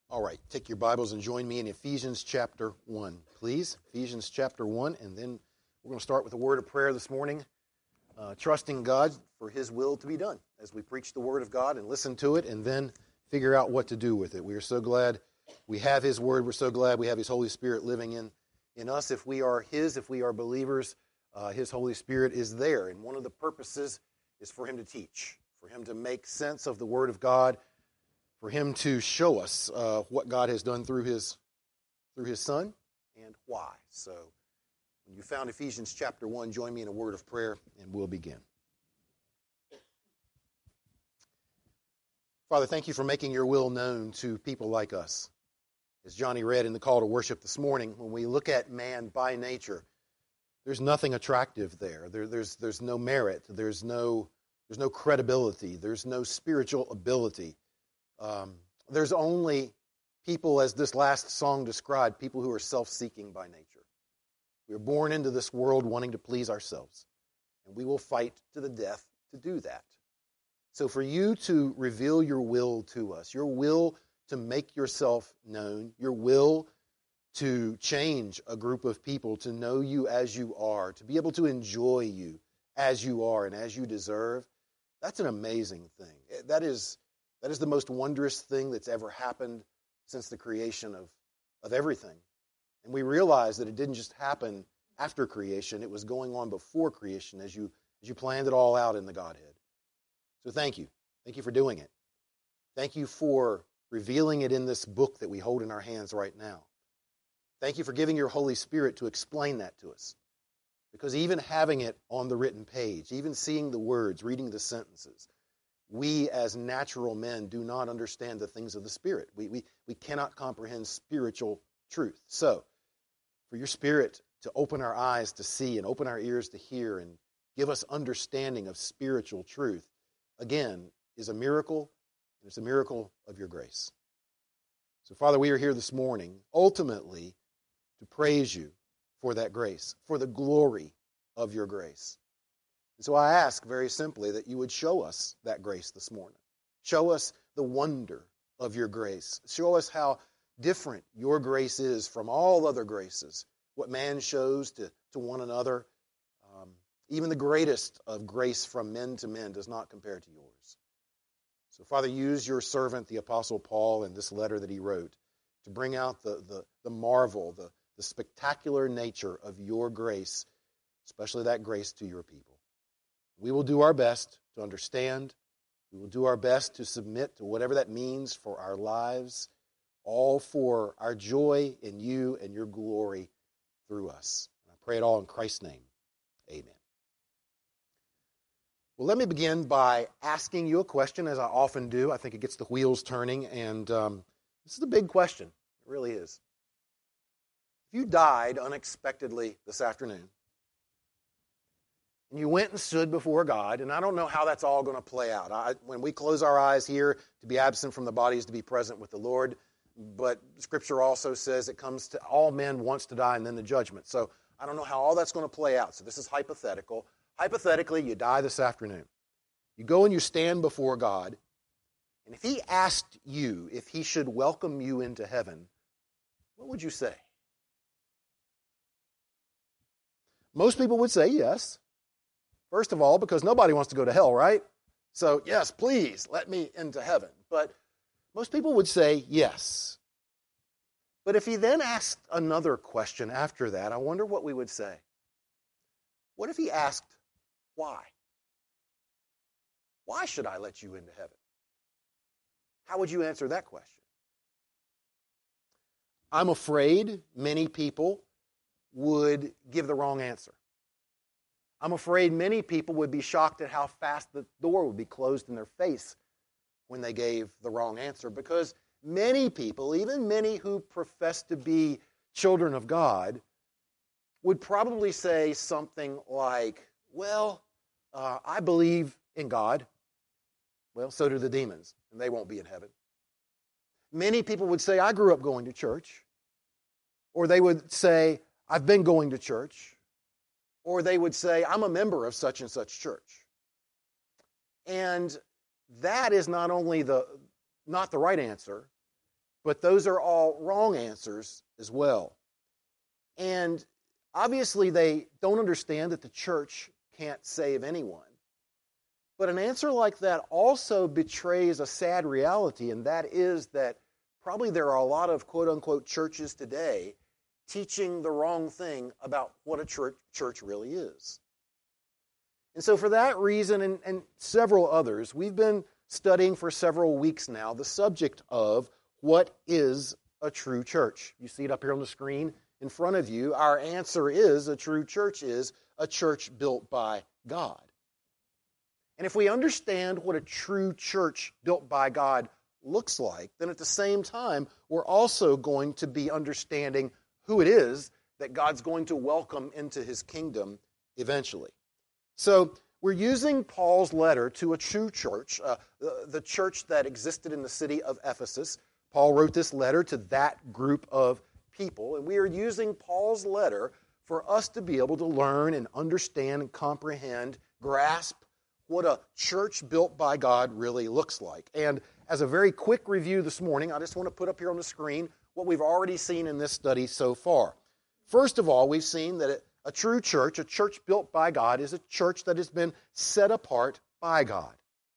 All right, take your Bibles and join me in Ephesians chapter 1, please. Ephesians chapter 1, and then we're going to start with a word of prayer this morning, trusting God for His will to be done as we preach the Word of God and listen to it and then figure out what to do with it. We are so glad we have His Word. We're so glad we have His Holy Spirit living in us. If we are His, if we are believers, His Holy Spirit is there. And one of the purposes is for Him to teach, for Him to make sense of the Word of God, for Him to show us what God has done through His Son and why. So when you found Ephesians chapter 1, join me in a word of prayer and we'll begin. Father, thank you for making your will known to people like us. As Johnny read in the call to worship this morning, when we look at man by nature, there's nothing attractive there. There's no merit. There's no credibility. There's no spiritual ability. There's only people, as this last song described, people who are self-seeking by nature. We are born into this world wanting to please ourselves, and we will fight to the death to do that. So for you to reveal your will to us, your will to make yourself known, your will to change a group of people, to know you as you are, to be able to enjoy you as you are and as you deserve, that's an amazing thing. That is the most wondrous thing that's ever happened since the creation of everything. And we realize that it didn't just happen after creation. It was going on before creation as you planned it all out in the Godhead. So thank you. Thank you for doing it. Thank you for revealing it in this book that we hold in our hands right now. Thank you for giving your Holy Spirit to explain that to us. Because even having it on the written page, even seeing the words, reading the sentences, we as natural men do not understand the things of the Spirit. We cannot comprehend spiritual truth. So, for your Spirit to open our eyes to see and open our ears to hear and give us understanding of spiritual truth, again, is a miracle, and it's a miracle of your grace. So, Father, we are here this morning, ultimately, to praise you for that grace, for the glory of your grace. And so I ask very simply that you would show us that grace this morning. Show us the wonder of your grace. Show us how different your grace is from all other graces, what man shows to one another. Even the greatest of grace from men to men does not compare to yours. So, Father, use your servant, the Apostle Paul, in this letter that he wrote to bring out the marvel, the spectacular nature of your grace, especially that grace to your people. We will do our best to understand. We will do our best to submit to whatever that means for our lives, all for our joy in you and your glory through us. And I pray it all in Christ's name. Amen. Well, let me begin by asking you a question, as I often do. I think it gets the wheels turning, and this is a big question. It really is. If you died unexpectedly this afternoon, and you went and stood before God, and I don't know how that's all going to play out. When we close our eyes here, to be absent from the body is to be present with the Lord, but Scripture also says it comes to all men once to die and then the judgment. So I don't know how all that's going to play out. So this is hypothetical. Hypothetically, you die this afternoon. You go and you stand before God, and if He asked you if He should welcome you into heaven, what would you say? Most people would say yes. First of all, because nobody wants to go to hell, right? So, yes, please, let me into heaven. But most people would say yes. But if he then asked another question after that, I wonder what we would say. What if he asked, why? Why should I let you into heaven? How would you answer that question? I'm afraid many people would give the wrong answer. I'm afraid many people would be shocked at how fast the door would be closed in their face when they gave the wrong answer, because many people, even many who profess to be children of God, would probably say something like, well, I believe in God. Well, so do the demons, and they won't be in heaven. Many people would say, I grew up going to church. Or they would say, I've been going to church. Or they would say, I'm a member of such and such church. And that is not only not the right answer, but those are all wrong answers as well. And obviously they don't understand that the church can't save anyone. But an answer like that also betrays a sad reality, and that is that probably there are a lot of quote-unquote churches today teaching the wrong thing about what a church really is. And so for that reason and several others, we've been studying for several weeks now the subject of what is a true church. You see it up here on the screen in front of you. Our answer is a true church is a church built by God. And if we understand what a true church built by God looks like, then at the same time, we're also going to be understanding who it is that God's going to welcome into his kingdom eventually. So we're using Paul's letter to a true church, the church that existed in the city of Ephesus. Paul wrote this letter to that group of people, and we are using Paul's letter for us to be able to learn and understand and comprehend, grasp what a church built by God really looks like. And as a very quick review this morning, I just want to put up here on the screen what we've already seen in this study so far. First of all, we've seen that a true church, a church built by God, is a church that has been set apart by God.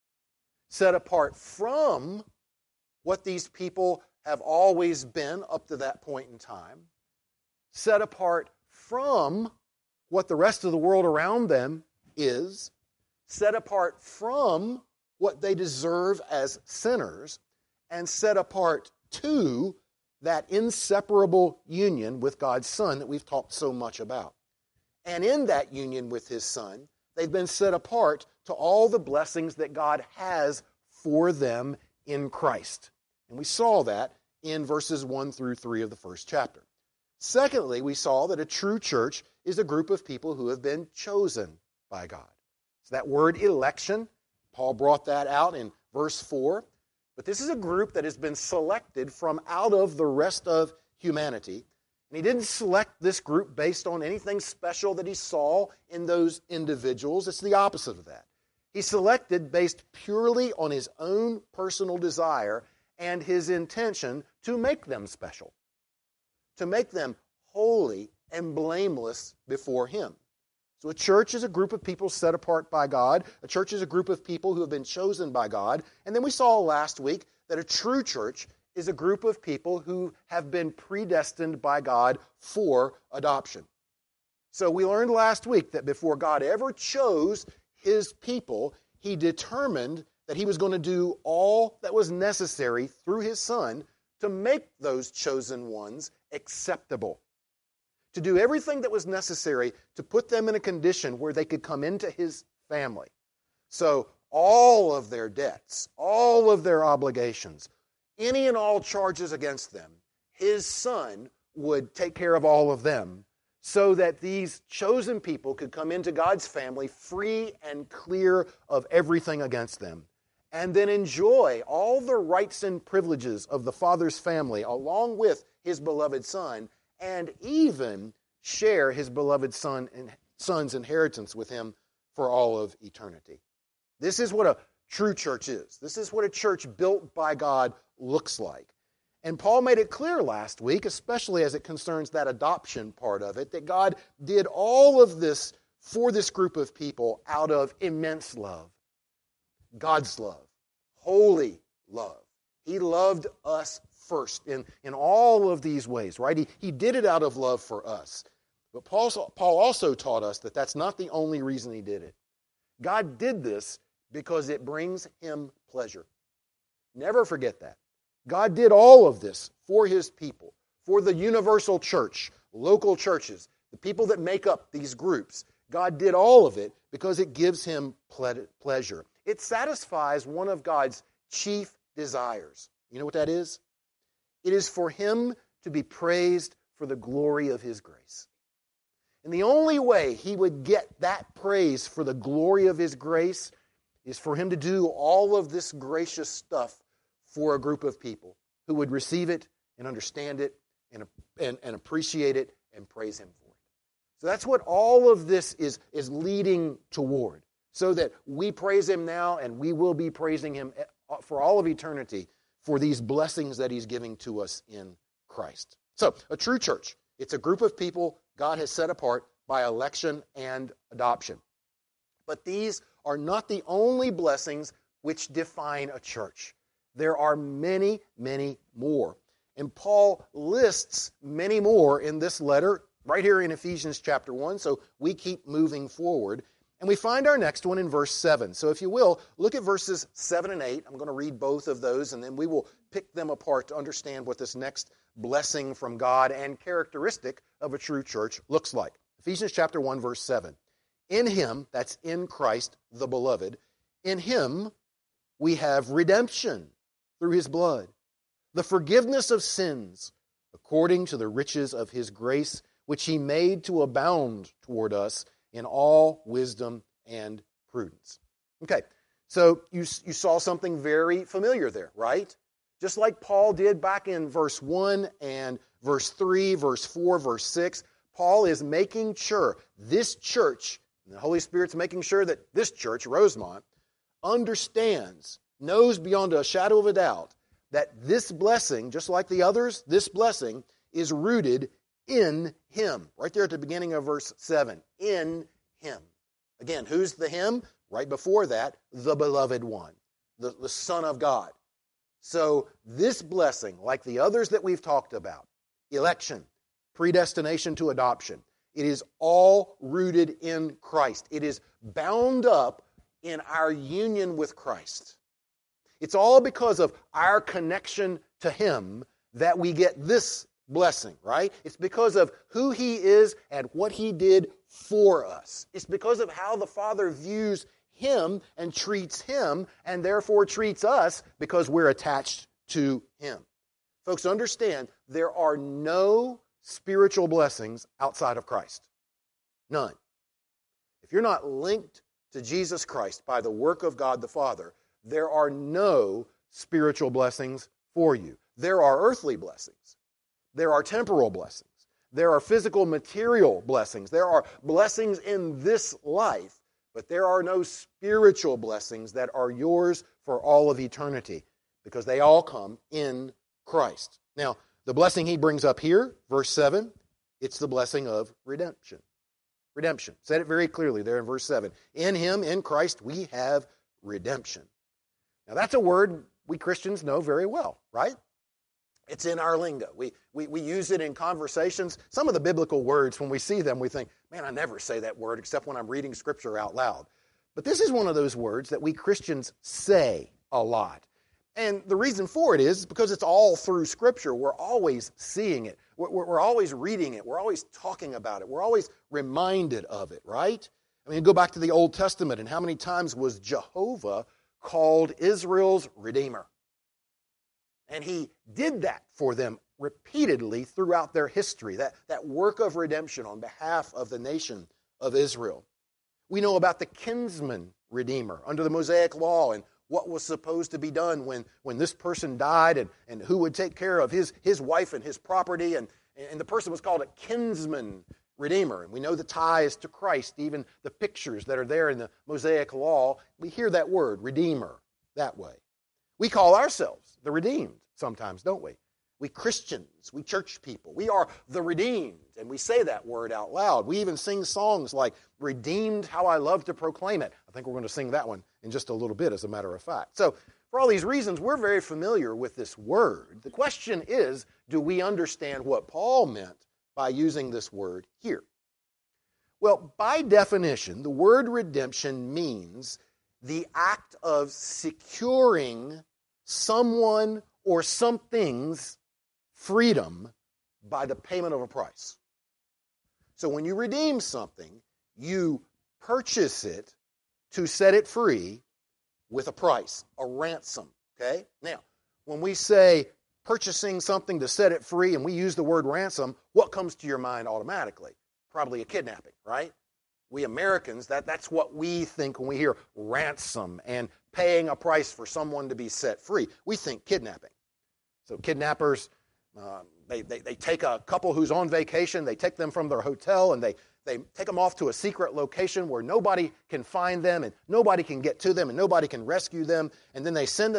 Set apart from what these people have always been up to that point in time. Set apart from what the rest of the world around them is. Set apart from what they deserve as sinners. And set apart to that inseparable union with God's Son that we've talked so much about. And in that union with his Son, they've been set apart to all the blessings that God has for them in Christ. And we saw that in verses 1 through 3 of the first chapter. Secondly, we saw that a true church is a group of people who have been chosen by God. So that word election, Paul brought that out in verse 4. But this is a group that has been selected from out of the rest of humanity. And he didn't select this group based on anything special that he saw in those individuals. It's the opposite of that. He selected based purely on his own personal desire and his intention to make them special, to make them holy and blameless before him. So a church is a group of people set apart by God. A church is a group of people who have been chosen by God. And then we saw last week that a true church is a group of people who have been predestined by God for adoption. So we learned last week that before God ever chose his people, he determined that he was going to do all that was necessary through his Son to make those chosen ones acceptable. To do everything that was necessary to put them in a condition where they could come into his family. So all of their debts, all of their obligations, any and all charges against them, his Son would take care of all of them so that these chosen people could come into God's family free and clear of everything against them, and then enjoy all the rights and privileges of the Father's family along with his beloved Son, and even share his beloved Son's inheritance with him for all of eternity. This is what a true church is. This is what a church built by God looks like. And Paul made it clear last week, especially as it concerns that adoption part of it, that God did all of this for this group of people out of immense love. God's love. Holy love. He loved us first in all of these ways, right? He did it out of love for us. But Paul also taught us that that's not the only reason he did it. God did this because it brings him pleasure. Never forget that. God did all of this for his people, for the universal church, local churches, the people that make up these groups. God did all of it because it gives him pleasure. It satisfies one of God's chief desires. You know what that is? It is for him to be praised for the glory of his grace. And the only way he would get that praise for the glory of his grace is for him to do all of this gracious stuff for a group of people who would receive it and understand it and appreciate it and praise him for it. So that's what all of this is leading toward, so that we praise him now and we will be praising him for all of eternity for these blessings that he's giving to us in Christ. So, a true church, it's a group of people God has set apart by election and adoption. But these are not the only blessings which define a church. There are many, many more. And Paul lists many more in this letter, right here in Ephesians chapter 1, so we keep moving forward. And we find our next one in verse 7. So if you will, look at verses 7 and 8. I'm going to read both of those, and then we will pick them apart to understand what this next blessing from God and characteristic of a true church looks like. Ephesians chapter 1, verse 7. In him, that's in Christ, the beloved, in him we have redemption through his blood, the forgiveness of sins, according to the riches of his grace, which he made to abound toward us in all wisdom and prudence. Okay, so you saw something very familiar there, right? Just like Paul did back in verse 1 and verse 3, verse 4, verse 6, Paul is making sure this church, and the Holy Spirit's making sure that this church, Rosemont, understands, knows beyond a shadow of a doubt, that this blessing, just like the others, this blessing is rooted in him. Right there at the beginning of verse 7. In him. Again, who's the him? Right before that, the beloved one, the Son of God. So this blessing, like the others that we've talked about, election, predestination to adoption, it is all rooted in Christ. It is bound up in our union with Christ. It's all because of our connection to him that we get this blessing, right? It's because of who he is and what he did for us. It's because of how the Father views him and treats him, and therefore treats us because we're attached to him. Folks, understand, there are no spiritual blessings outside of Christ. None. If you're not linked to Jesus Christ by the work of God the Father, there are no spiritual blessings for you. There are earthly blessings. There are temporal blessings. There are physical, material blessings. There are blessings in this life, but there are no spiritual blessings that are yours for all of eternity, because they all come in Christ. Now, the blessing he brings up here, verse 7, it's the blessing of redemption. Redemption. Said it very clearly there in verse 7. In him, in Christ, we have redemption. Now, that's a word we Christians know very well, right? It's in our lingo. We use it in conversations. Some of the biblical words, when we see them, we think, man, I never say that word except when I'm reading Scripture out loud. But this is one of those words that we Christians say a lot. And the reason for it is because it's all through Scripture. We're always seeing it. We're always reading it. We're always talking about it. We're always reminded of it, right? I mean, go back to the Old Testament, and how many times was Jehovah called Israel's Redeemer? And he did that for them repeatedly throughout their history, that work of redemption on behalf of the nation of Israel. We know about the kinsman redeemer under the Mosaic Law and what was supposed to be done when this person died and who would take care of his wife and his property. And the person was called a kinsman redeemer. And we know the ties to Christ, even the pictures that are there in the Mosaic Law. We hear that word, redeemer, that way. We call ourselves the redeemed sometimes, don't we? We Christians, we church people, we are the redeemed, and we say that word out loud. We even sing songs like, "Redeemed, how I love to proclaim it." I think we're going to sing that one in just a little bit, as a matter of fact. So, for all these reasons, we're very familiar with this word. The question is, do we understand what Paul meant by using this word here? Well, by definition, the word redemption means the act of securing someone or something's freedom by the payment of a price. So when you redeem something, you purchase it to set it free with a price, a ransom, okay? Now, when we say purchasing something to set it free and we use the word ransom, what comes to your mind automatically? Probably a kidnapping, right? We Americans, that's what we think when we hear ransom and paying a price for someone to be set free. We think kidnapping. So kidnappers, they take a couple who's on vacation, they take them from their hotel, and they take them off to a secret location where nobody can find them and nobody can get to them and nobody can rescue them, and then they send a note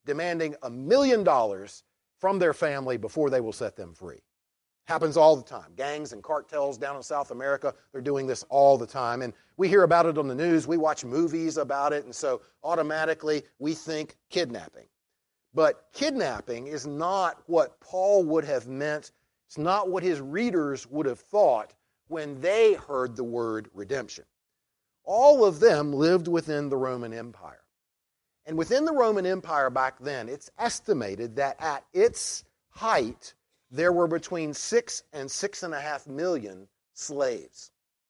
demanding $1 million from their family before they will set them free. Happens all the time. Gangs and cartels down in South America, they're doing this all the time. And we hear about it on the news. We watch movies about it. And so automatically we think kidnapping. But kidnapping is not what Paul would have meant. It's not what his readers would have thought when they heard the word redemption. All of them lived within the Roman Empire. And within the Roman Empire back then, it's estimated that at its height, there were between 6 and 6.5 million slaves.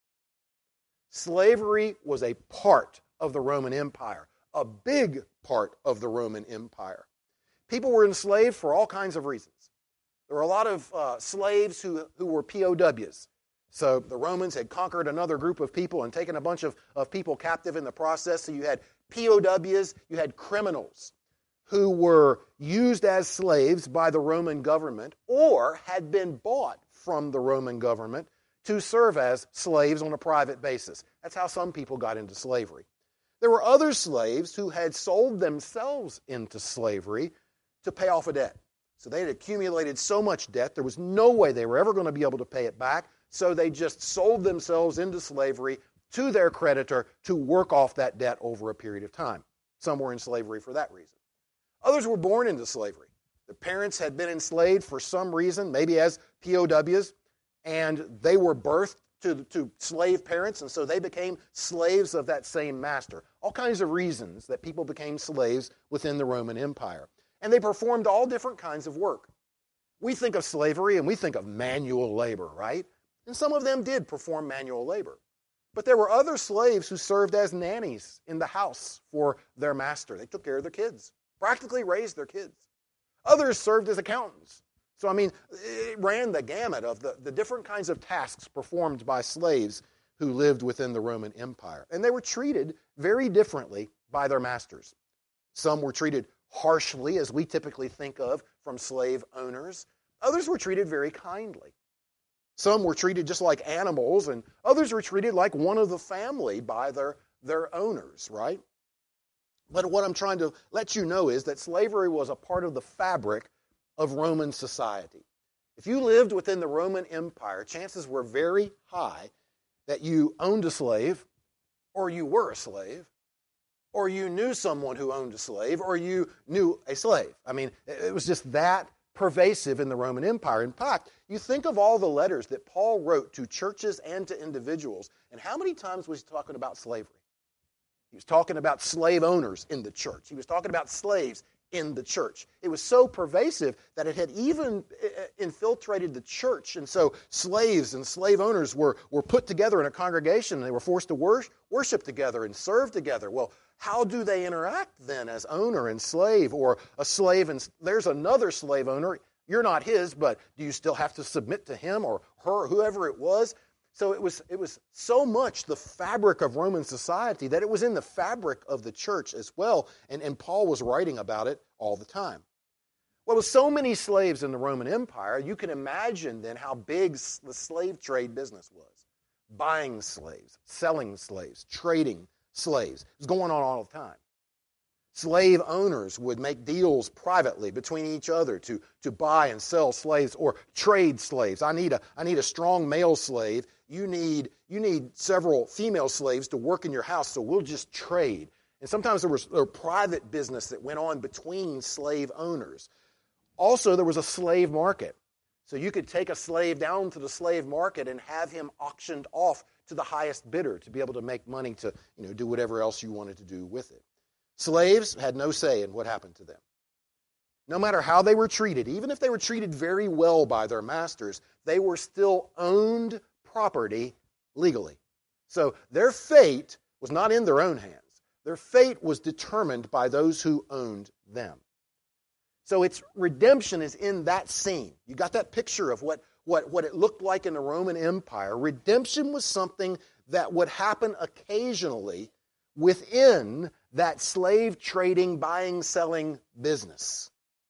Slavery was a part of the Roman Empire, a big part of the Roman Empire. People were enslaved for all kinds of reasons. There were a lot of slaves who were POWs. So the Romans had conquered another group of people and taken a bunch of people captive in the process. So you had POWs, you had criminals who were used as slaves by the Roman government or had been bought from the Roman government to serve as slaves on a private basis. That's how some people got into slavery. There were other slaves who had sold themselves into slavery to pay off a debt. So they had accumulated so much debt, there was no way they were ever going to be able to pay it back, so they just sold themselves into slavery to their creditor to work off that debt over a period of time. Some were in slavery for that reason. Others were born into slavery. Their parents had been enslaved for some reason, maybe as POWs, and they were birthed to slave parents, and so they became slaves of that same master. All kinds of reasons that people became slaves within the Roman Empire. And they performed all different kinds of work. We think of slavery and we think of manual labor, right? And some of them did perform manual labor. But there were other slaves who served as nannies in the house for their master. They took care of their kids, practically raised their kids. Others served as accountants. So, it ran the gamut of the different kinds of tasks performed by slaves who lived within the Roman Empire. And they were treated very differently by their masters. Some were treated harshly, as we typically think of from slave owners. Others were treated very kindly. Some were treated just like animals, and others were treated like one of the family by their owners, right? But what I'm trying to let you know is that slavery was a part of the fabric of Roman society. If you lived within the Roman Empire, chances were very high that you owned a slave, or you were a slave, or you knew someone who owned a slave, or you knew a slave. It was just that pervasive in the Roman Empire. In fact, you think of all the letters that Paul wrote to churches and to individuals, and how many times was he talking about slavery? He was talking about slave owners in the church. He was talking about slaves in the church. It was so pervasive that it had even infiltrated the church. And so slaves and slave owners were put together in a congregation, and they were forced to worship together and serve together. Well, how do they interact then as owner and slave, or a slave and there's another slave owner? You're not his, but do you still have to submit to him or her, whoever it was? So it was so much the fabric of Roman society that it was in the fabric of the church as well, and Paul was writing about it all the time. Well, with so many slaves in the Roman Empire, you can imagine then how big the slave trade business was. Buying slaves, selling slaves, trading slaves. It was going on all the time. Slave owners would make deals privately between each other to buy and sell slaves or trade slaves. I need a strong male slave. You need several female slaves to work in your house, so we'll just trade. And sometimes there was private business that went on between slave owners. Also, there was a slave market. So you could take a slave down to the slave market and have him auctioned off to the highest bidder to be able to make money to do whatever else you wanted to do with it. Slaves had no say in what happened to them. No matter how they were treated, even if they were treated very well by their masters, they were still owned property legally. So their fate was not in their own hands. Their fate was determined by those who owned them. So its redemption is in that scene. You got that picture of what it looked like in the Roman Empire. Redemption was something that would happen occasionally within that slave trading, buying, selling business.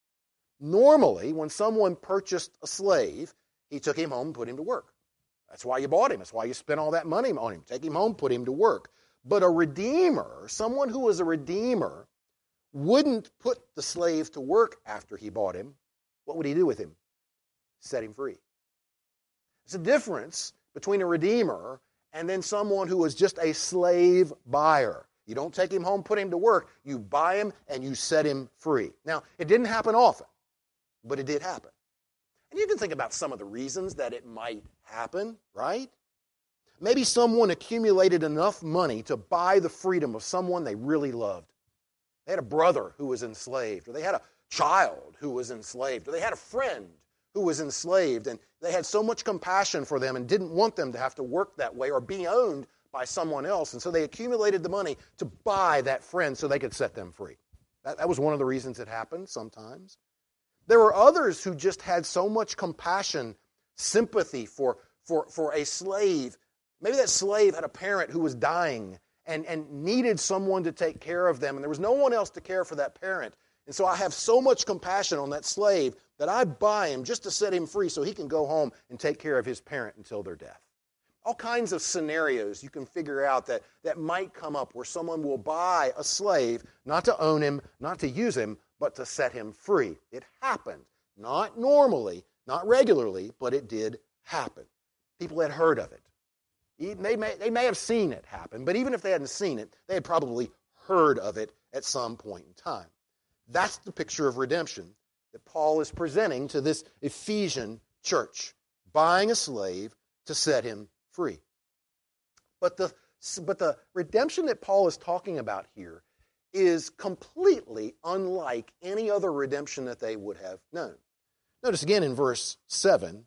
Normally, when someone purchased a slave, he took him home and put him to work. That's why you bought him. That's why you spent all that money on him. Take him home, put him to work. But a redeemer, someone who was a redeemer, wouldn't put the slave to work after he bought him, what would he do with him? Set him free. There's a difference between a redeemer and then someone who was just a slave buyer. You don't take him home, put him to work. You buy him and you set him free. Now, it didn't happen often, but it did happen. And you can think about some of the reasons that it might happen, right? Maybe someone accumulated enough money to buy the freedom of someone they really loved. They had a brother who was enslaved, or they had a child who was enslaved, or they had a friend who was enslaved, and they had so much compassion for them and didn't want them to have to work that way or be owned by someone else. And so they accumulated the money to buy that friend so they could set them free. That was one of the reasons it happened sometimes. There were others who just had so much compassion, sympathy for a slave. Maybe that slave had a parent who was dying and needed someone to take care of them, and there was no one else to care for that parent. And so I have so much compassion on that slave that I buy him just to set him free so he can go home and take care of his parent until their death. All kinds of scenarios you can figure out that might come up where someone will buy a slave, not to own him, not to use him, but to set him free. It happened. Not normally, not regularly, but it did happen. People had heard of it. They may have seen it happen, but even if they hadn't seen it, they had probably heard of it at some point in time. That's the picture of redemption that Paul is presenting to this Ephesian church, buying a slave to set him free. But the redemption that Paul is talking about here is completely unlike any other redemption that they would have known. Notice again in verse 7,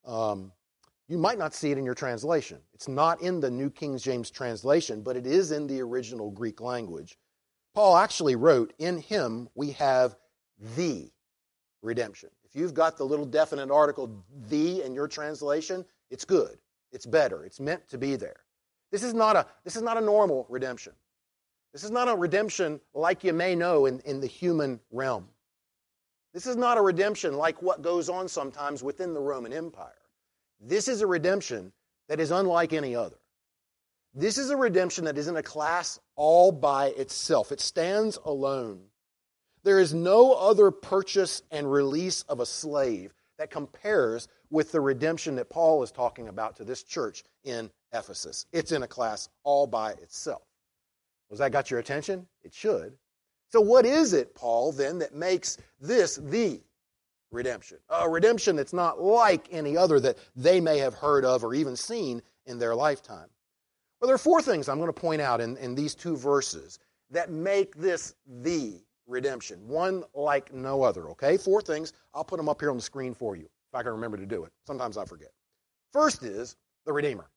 you might not see it in your translation. It's not in the New King James translation, but it is in the original Greek language. Paul actually wrote, "In him we have the redemption." If you've got the little definite article, "the," in your translation, it's good. It's better. It's meant to be there. This is not a normal redemption. This is not a redemption like you may know in the human realm. This is not a redemption like what goes on sometimes within the Roman Empire. This is a redemption that is unlike any other. This is a redemption that is in a class all by itself. It stands alone. There is no other purchase and release of a slave that compares with the redemption that Paul is talking about to this church in Ephesus. It's in a class all by itself. Has that got your attention? It should. So what is it, Paul, then, that makes this the redemption? A redemption that's not like any other that they may have heard of or even seen in their lifetime. Well, there are four things I'm going to point out in these two verses that make this the redemption. One like no other, okay? Four things. I'll put them up here on the screen for you if I can remember to do it. Sometimes I forget. First is the Redeemer.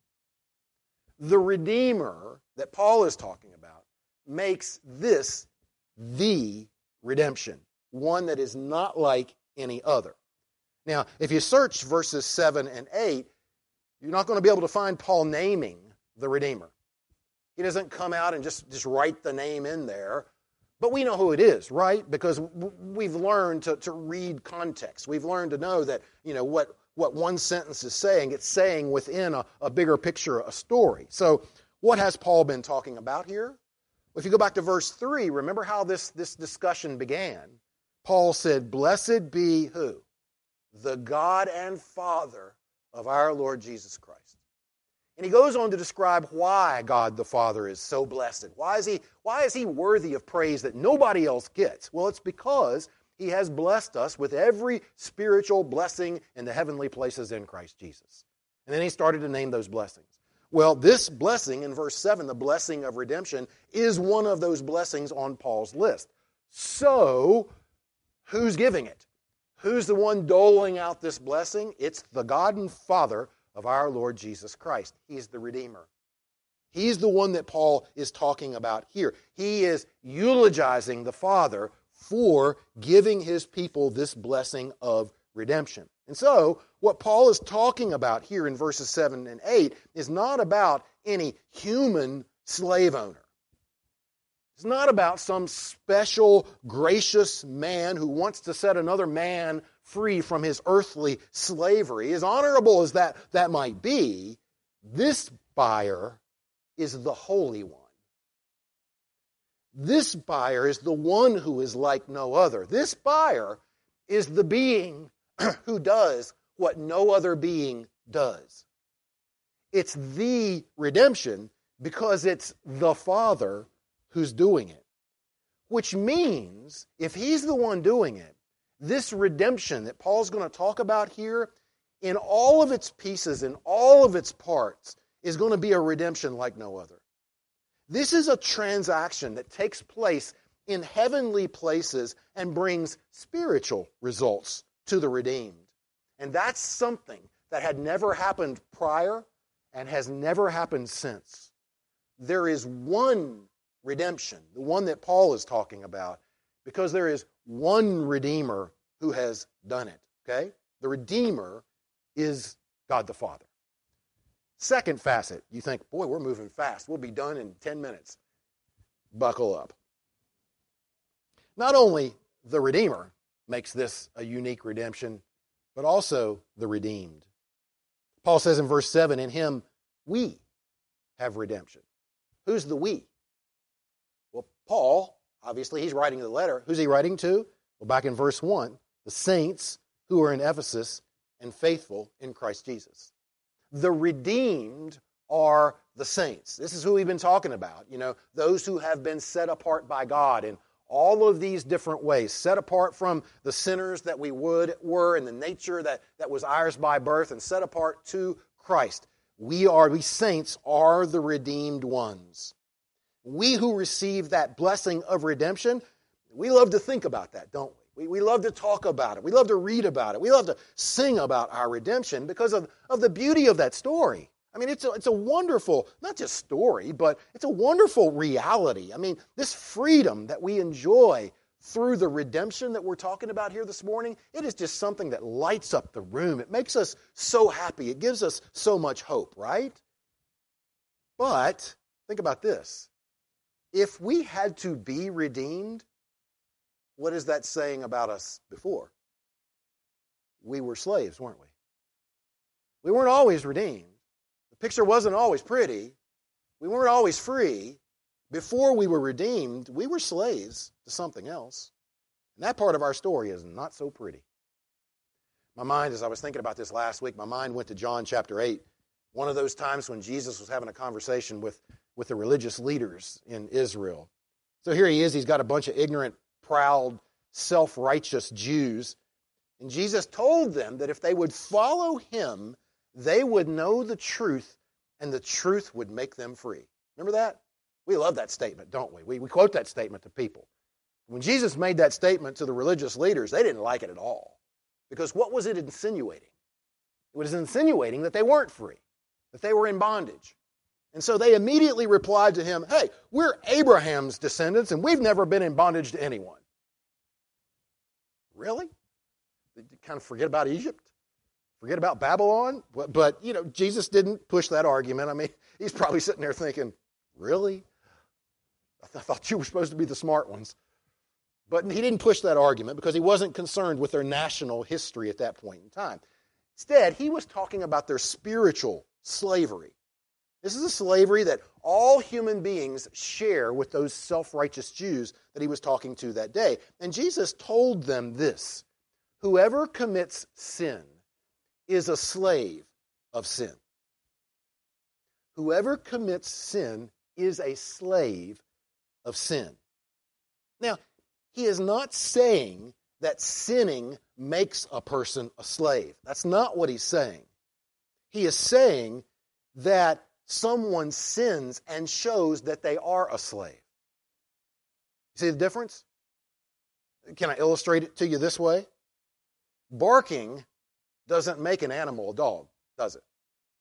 The Redeemer that Paul is talking about makes this the redemption, one that is not like any other. Now, if you search verses 7 and 8, you're not going to be able to find Paul naming the Redeemer. He doesn't come out and just write the name in there. But we know who it is, right? Because we've learned to read context. We've learned to know that, what one sentence is saying, it's saying within a bigger picture, a story. So what has Paul been talking about here? Well, if you go back to verse 3, remember how this discussion began. Paul said, "Blessed be" who? "The God and Father of our Lord Jesus Christ." And he goes on to describe why God the Father is so blessed. Why is he worthy of praise that nobody else gets? Well, it's because he has blessed us with every spiritual blessing in the heavenly places in Christ Jesus. And then he started to name those blessings. Well, this blessing in verse 7, the blessing of redemption, is one of those blessings on Paul's list. So, who's giving it? Who's the one doling out this blessing? It's the God and Father of our Lord Jesus Christ. He's the Redeemer. He's the one that Paul is talking about here. He is eulogizing the Father for giving his people this blessing of redemption. And so, what Paul is talking about here in verses 7 and 8 is not about any human slave owner. It's not about some special, gracious man who wants to set another man free from his earthly slavery. As honorable as that might be, this buyer is the Holy One. This buyer is the one who is like no other. This buyer is the being who does what no other being does. It's the redemption because it's the Father who's doing it. Which means, if he's the one doing it, this redemption that Paul's going to talk about here, in all of its pieces, in all of its parts, is going to be a redemption like no other. This is a transaction that takes place in heavenly places and brings spiritual results to the redeemed. And that's something that had never happened prior and has never happened since. There is one redemption, the one that Paul is talking about, because there is one Redeemer who has done it. Okay? The Redeemer is God the Father. Second facet, you think, boy, we're moving fast. We'll be done in 10 minutes. Buckle up. Not only the Redeemer makes this a unique redemption, but also the redeemed. Paul says in verse 7, in him we have redemption. Who's the we? Well, Paul, obviously he's writing the letter. Who's he writing to? Well, back in verse 1, the saints who are in Ephesus and faithful in Christ Jesus. The redeemed are the saints. This is who we've been talking about. You know, those who have been set apart by God in all of these different ways. Set apart from the sinners that we were in the nature that was ours by birth, and set apart to Christ. We saints are the redeemed ones. We who receive that blessing of redemption, we love to think about that, don't we? We love to talk about it. We love to read about it. We love to sing about our redemption because of the beauty of that story. I mean, it's a wonderful, not just story, but it's a wonderful reality. I mean, this freedom that we enjoy through the redemption that we're talking about here this morning, it is just something that lights up the room. It makes us so happy. It gives us so much hope, right? But think about this. If we had to be redeemed, what is that saying about us before? We were slaves, weren't we? We weren't always redeemed. The picture wasn't always pretty. We weren't always free. Before we were redeemed, we were slaves to something else. And that part of our story is not so pretty. My mind, as I was thinking about this last week, my mind went to John chapter 8. One of those times when Jesus was having a conversation with the religious leaders in Israel. So here he is. He's got a bunch of ignorant, proud, self-righteous Jews. And Jesus told them that if they would follow him, they would know the truth, and the truth would make them free. Remember that? We love that statement, don't we? We quote that statement to people. When Jesus made that statement to the religious leaders, they didn't like it at all. Because what was it insinuating? It was insinuating that they weren't free, that they were in bondage. And so they immediately replied to him, hey, we're Abraham's descendants, and we've never been in bondage to anyone. Really? Did you kind of forget about Egypt? Forget about Babylon? But, Jesus didn't push that argument. I mean, he's probably sitting there thinking, really? I thought you were supposed to be the smart ones. But he didn't push that argument because he wasn't concerned with their national history at that point in time. Instead, he was talking about their spiritual slavery. This is a slavery that all human beings share with those self-righteous Jews that he was talking to that day. And Jesus told them this: whoever commits sin is a slave of sin. Whoever commits sin is a slave of sin. Now, he is not saying that sinning makes a person a slave. That's not what he's saying. He is saying that someone sins and shows that they are a slave. See the difference? Can I illustrate it to you this way? Barking doesn't make an animal a dog, does it?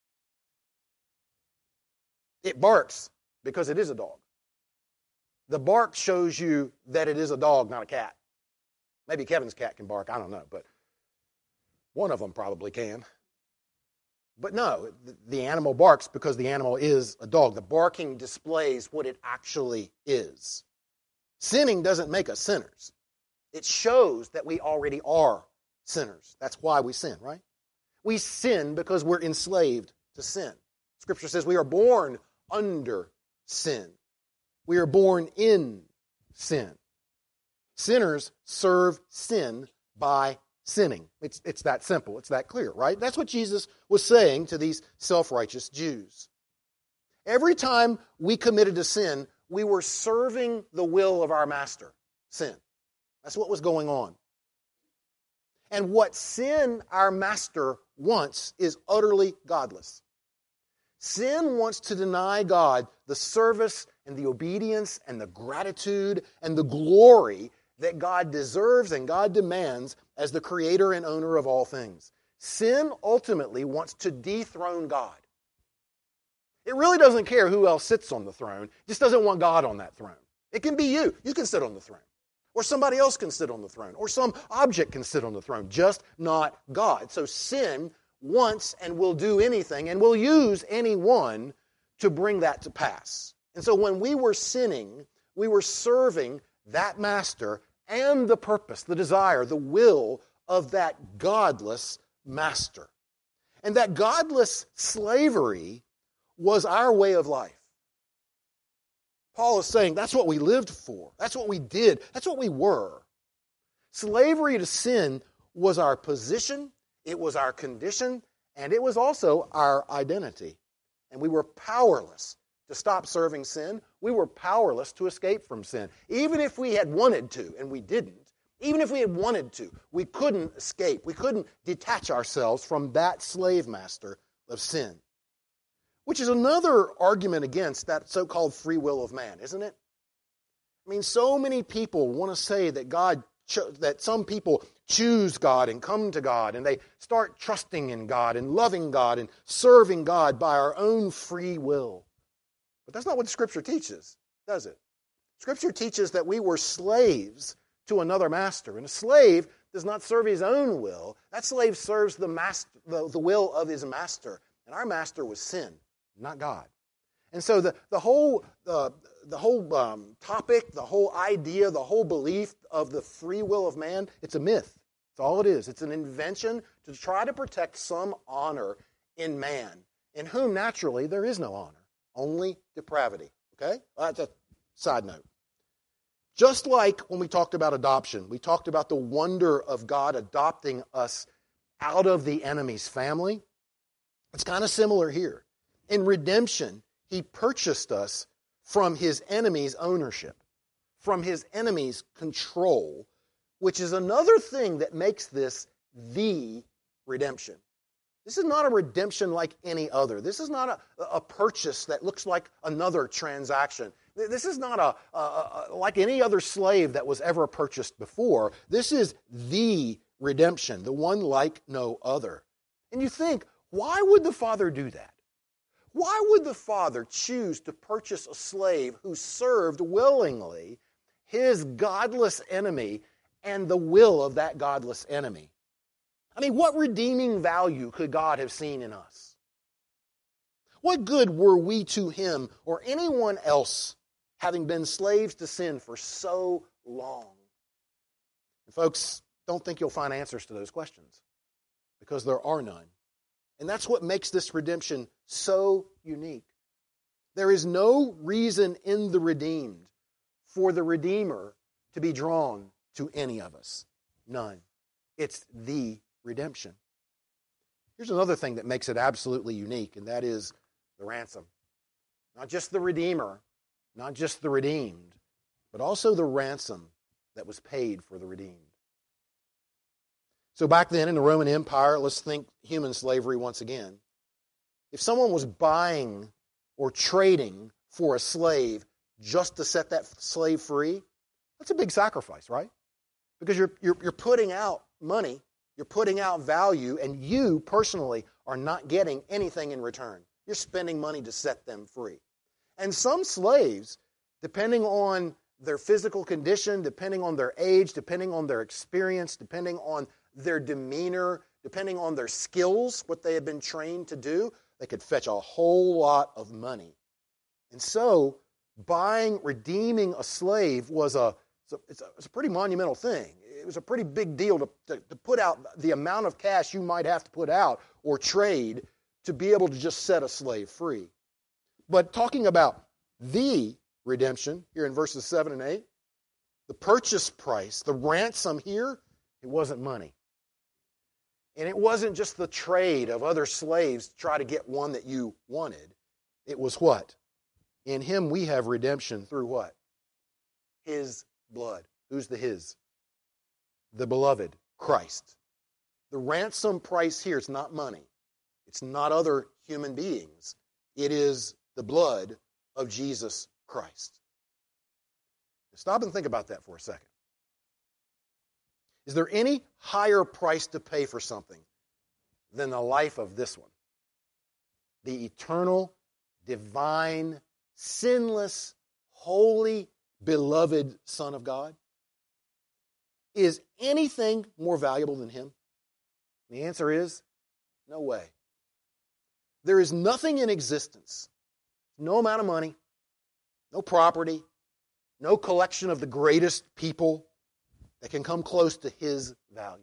It barks because it is a dog. The bark shows you that it is a dog, not a cat. Maybe Kevin's cat can bark, I don't know, but one of them probably can. But no, the animal barks because the animal is a dog. The barking displays what it actually is. Sinning doesn't make us sinners. It shows that we already are sinners. That's why we sin, right? We sin because we're enslaved to sin. Scripture says we are born under sin. We are born in sin. Sinners serve sin by sinning. It's that simple. It's that clear, right? That's what Jesus was saying to these self-righteous Jews. Every time we committed a sin, we were serving the will of our master, sin. That's what was going on. And what sin our master wants is utterly godless. Sin wants to deny God the service and the obedience and the gratitude and the glory that God deserves and God demands as the creator and owner of all things. Sin ultimately wants to dethrone God. It really doesn't care who else sits on the throne. It just doesn't want God on that throne. It can be you. You can sit on the throne. Or somebody else can sit on the throne. Or some object can sit on the throne. Just not God. So sin wants and will do anything and will use anyone to bring that to pass. And so when we were sinning, we were serving that master and the purpose, the desire, the will of that godless master. And that godless slavery was our way of life. Paul is saying that's what we lived for. That's what we did. That's what we were. Slavery to sin was our position, it was our condition, and it was also our identity. And we were powerless to stop serving sin. We were powerless to escape from sin. Even if we had wanted to, and we didn't, even if we had wanted to, we couldn't escape. We couldn't detach ourselves from that slave master of sin. Which is another argument against that so-called free will of man, isn't it? I mean, so many people want to say that that some people choose God and come to God and they start trusting in God and loving God and serving God by our own free will. But that's not what Scripture teaches, does it? Scripture teaches that we were slaves to another master. And a slave does not serve his own will. That slave serves the will of his master. And our master was sin, not God. And so the whole topic, the whole idea, the whole belief of the free will of man, it's a myth. That's all it is. It's an invention to try to protect some honor in man, in whom naturally there is no honor, only depravity. Okay? That's a side note. Just like when we talked about adoption, we talked about the wonder of God adopting us out of the enemy's family. It's kind of similar here. In redemption, He purchased us from His enemy's ownership, from His enemy's control, which is another thing that makes this the redemption. This is not a redemption like any other. This is not a purchase that looks like another transaction. This is not like any other slave that was ever purchased before. This is the redemption, the one like no other. And you think, why would the Father do that? Why would the Father choose to purchase a slave who served willingly his godless enemy and the will of that godless enemy? I mean, what redeeming value could God have seen in us? What good were we to Him or anyone else having been slaves to sin for so long? And folks, don't think you'll find answers to those questions, because there are none. And that's what makes this redemption so unique. There is no reason in the redeemed for the Redeemer to be drawn to any of us. None. It's the redemption. Here's another thing that makes it absolutely unique, and that is the ransom. Not just the Redeemer, not just the redeemed, but also the ransom that was paid for the redeemed. So back then in the Roman Empire, let's think human slavery once again. If someone was buying or trading for a slave just to set that slave free, that's a big sacrifice, right? Because you're putting out money, you're putting out value, and you personally are not getting anything in return. You're spending money to set them free. And some slaves, depending on their physical condition, depending on their age, depending on their experience, depending on their demeanor, depending on their skills, what they had been trained to do, they could fetch a whole lot of money. And so, redeeming a slave was it's a pretty monumental thing. It was a pretty big deal to put out the amount of cash you might have to put out or trade to be able to just set a slave free. But talking about the redemption, here in verses 7 and 8, The purchase price, the ransom here, it wasn't money. And it wasn't just the trade of other slaves to try to get one that you wanted. It was what? In him we have redemption through what? His blood. Who's the his? The beloved, Christ. The ransom price here is not money. It's not other human beings. It is the blood of Jesus Christ. Stop and think about that for a second. Is there any higher price to pay for something than the life of this one? The eternal, divine, sinless, holy, beloved Son of God? Is anything more valuable than him? The answer is no way. There is nothing in existence, no amount of money, no property, no collection of the greatest people that can come close to his value.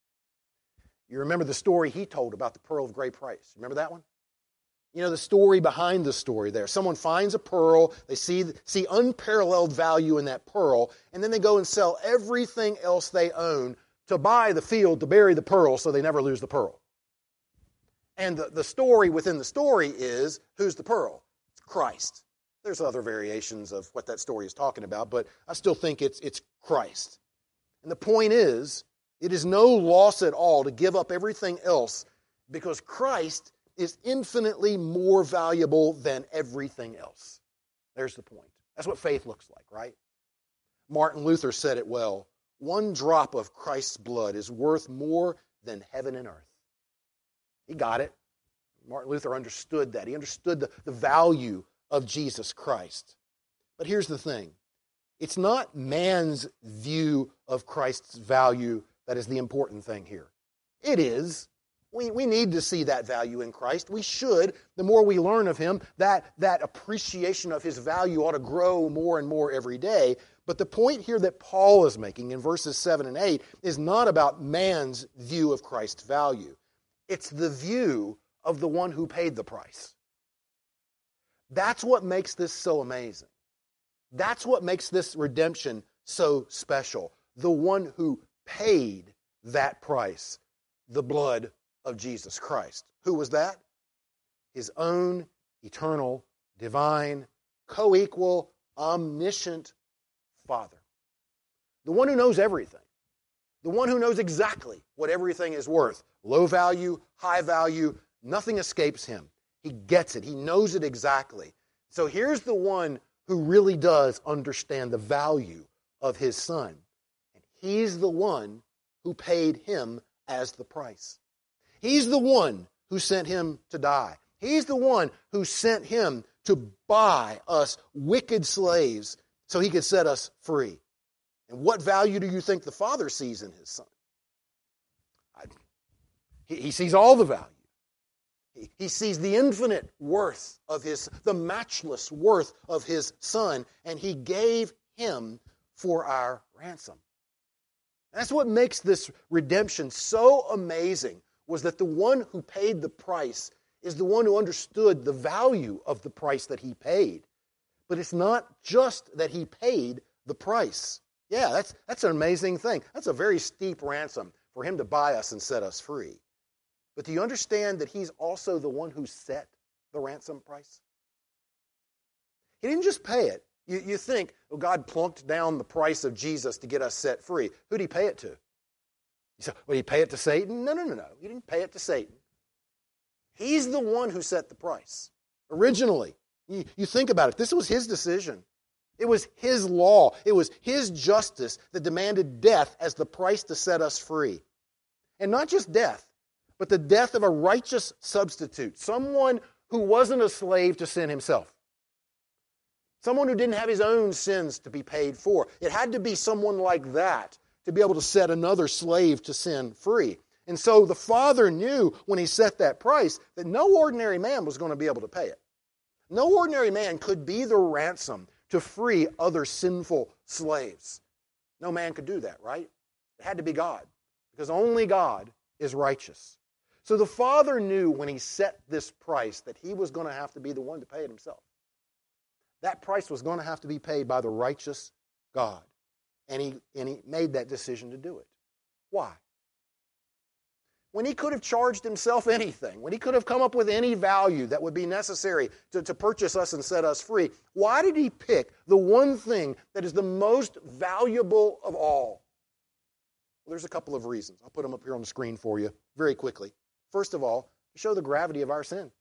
You remember the story he told about the pearl of great price. Remember that one? You know, the story behind the story there. Someone finds a pearl, they see unparalleled value in that pearl, and then they go and sell everything else they own to buy the field to bury the pearl so they never lose the pearl. And the story within the story is, who's the pearl? It's Christ. There's other variations of what that story is talking about, but I still think it's Christ. And the point is, it is no loss at all to give up everything else because Christ is infinitely more valuable than everything else. There's the point. That's what faith looks like, right? Martin Luther said it well. One drop of Christ's blood is worth more than heaven and earth. He got it. Martin Luther understood that. He understood the value of Jesus Christ. But here's the thing. It's not man's view of Christ's value that is the important thing here. It is. We need to see that value in Christ. We should. The more we learn of him, that appreciation of his value ought to grow more and more every day. But the point here that Paul is making in verses 7 and 8 is not about man's view of Christ's value. It's the view of the one who paid the price. That's what makes this so amazing. That's what makes this redemption so special. The one who paid that price, the blood of Jesus Christ. Who was that? His own eternal, divine, co-equal, omniscient Father. The one who knows everything. The one who knows exactly what everything is worth. Low value, high value, nothing escapes him. He gets it. He knows it exactly. So here's the one who really does understand the value of his Son. And he's the one who paid him as the price. He's the one who sent him to die. He's the one who sent him to buy us wicked slaves so he could set us free. And what value do you think the Father sees in his Son? He sees all the value. He sees the infinite worth of the matchless worth of his Son, and he gave him for our ransom. That's what makes this redemption so amazing, was that the one who paid the price is the one who understood the value of the price that he paid. But it's not just that he paid the price. Yeah, that's an amazing thing. That's a very steep ransom for him to buy us and set us free. But do you understand that he's also the one who set the ransom price? He didn't just pay it. You think, oh, God plunked down the price of Jesus to get us set free. Who did he pay it to? You say, well, did he pay it to Satan? No. He didn't pay it to Satan. He's the one who set the price. Originally, you think about it. This was his decision. It was his law. It was his justice that demanded death as the price to set us free. And not just death, but the death of a righteous substitute. Someone who wasn't a slave to sin himself. Someone who didn't have his own sins to be paid for. It had to be someone like that to be able to set another slave to sin free. And so the Father knew when he set that price that no ordinary man was going to be able to pay it. No ordinary man could be the ransom to free other sinful slaves. No man could do that, right? It had to be God, because only God is righteous. So the Father knew when he set this price that he was going to have to be the one to pay it himself. That price was going to have to be paid by the righteous God. And he made that decision to do it. Why? When he could have charged himself anything, when he could have come up with any value that would be necessary to purchase us and set us free, why did he pick the one thing that is the most valuable of all? Well, there's a couple of reasons. I'll put them up here on the screen for you very quickly. First of all, to show the gravity of our sin.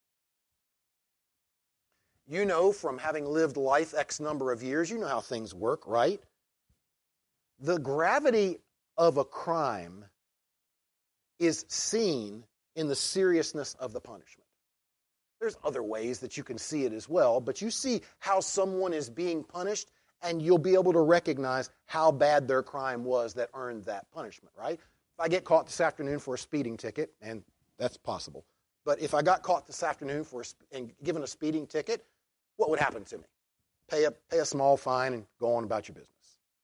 You know from having lived life X number of years, you know how things work, right? The gravity of a crime is seen in the seriousness of the punishment. There's other ways that you can see it as well, but you see how someone is being punished, and you'll be able to recognize how bad their crime was that earned that punishment, right? If I get caught this afternoon for a speeding ticket, and that's possible, but if I got caught this afternoon and given a speeding ticket, what would happen to me? Pay a small fine and go on about your business.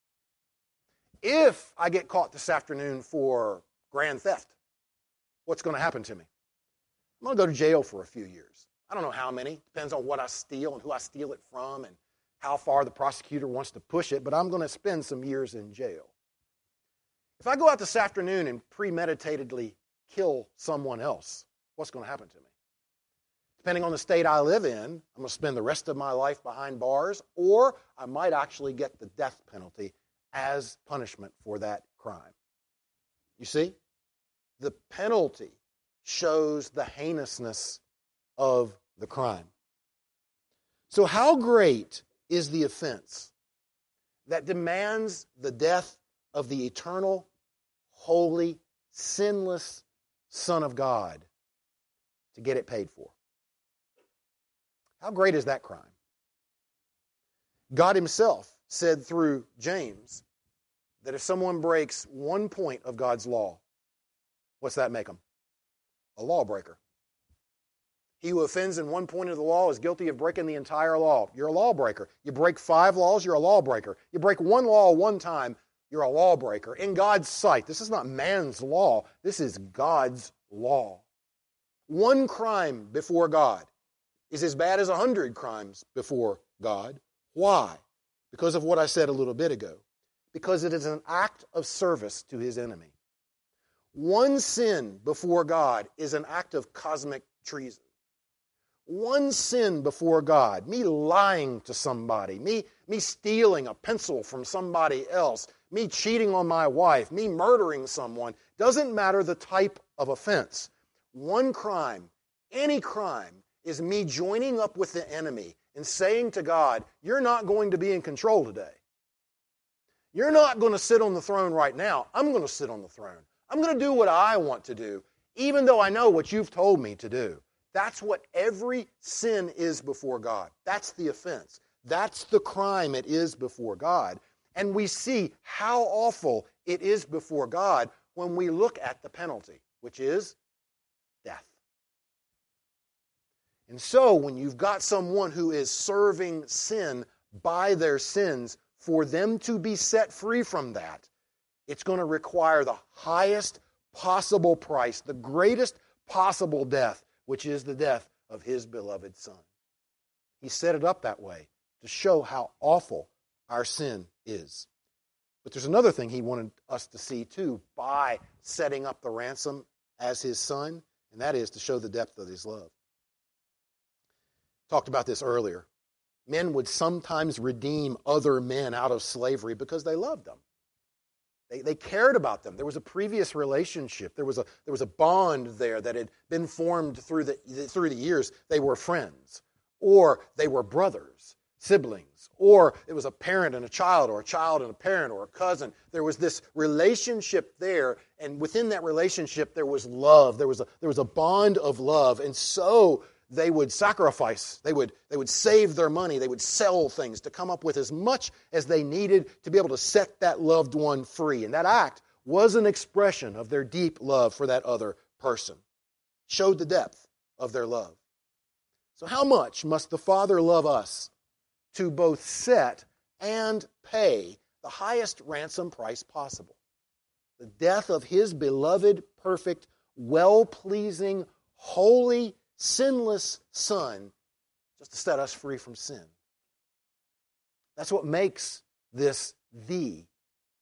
If I get caught this afternoon for grand theft, what's going to happen to me? I'm going to go to jail for a few years. I don't know how many. Depends on what I steal and who I steal it from and how far the prosecutor wants to push it, but I'm going to spend some years in jail. If I go out this afternoon and premeditatedly kill someone else, what's going to happen to me? Depending on the state I live in, I'm going to spend the rest of my life behind bars, or I might actually get the death penalty as punishment for that crime. You see? The penalty shows the heinousness of the crime. So how great is the offense that demands the death of the eternal, holy, sinless Son of God to get it paid for? How great is that crime? God himself said through James that if someone breaks one point of God's law, what's that make them? A lawbreaker. He who offends in one point of the law is guilty of breaking the entire law. You're a lawbreaker. You break 5 laws, you're a lawbreaker. You break one law one time, you're a lawbreaker. In God's sight, this is not man's law. This is God's law. One crime before God is as bad as 100 crimes before God. Why? Because of what I said a little bit ago. Because it is an act of service to his enemy. One sin before God is an act of cosmic treason. One sin before God, me lying to somebody, me stealing a pencil from somebody else, me cheating on my wife, me murdering someone, doesn't matter the type of offense. One crime, any crime, is me joining up with the enemy and saying to God, you're not going to be in control today. You're not going to sit on the throne right now. I'm going to sit on the throne. I'm going to do what I want to do, even though I know what you've told me to do. That's what every sin is before God. That's the offense. That's the crime it is before God. And we see how awful it is before God when we look at the penalty, which is death. And so when you've got someone who is serving sin by their sins, for them to be set free from that, it's going to require the highest possible price, the greatest possible death, which is the death of his beloved Son. He set it up that way to show how awful our sin is. But there's another thing he wanted us to see too by setting up the ransom as his Son, and that is to show the depth of his love. Talked about this earlier. Men would sometimes redeem other men out of slavery because they loved them. They cared about them. There was a previous relationship. There was a bond there that had been formed through the years. They were friends, or they were brothers, siblings, or it was a parent and a child, or a child and a parent, or a cousin. There was this relationship there, and within that relationship there was love. There was a bond of love, and so they would sacrifice, they would save their money, they would sell things to come up with as much as they needed to be able to set that loved one free. And that act was an expression of their deep love for that other person. Showed the depth of their love. So how much must the Father love us to both set and pay the highest ransom price possible? The death of his beloved, perfect, well-pleasing, holy, sinless Son, just to set us free from sin. That's what makes this the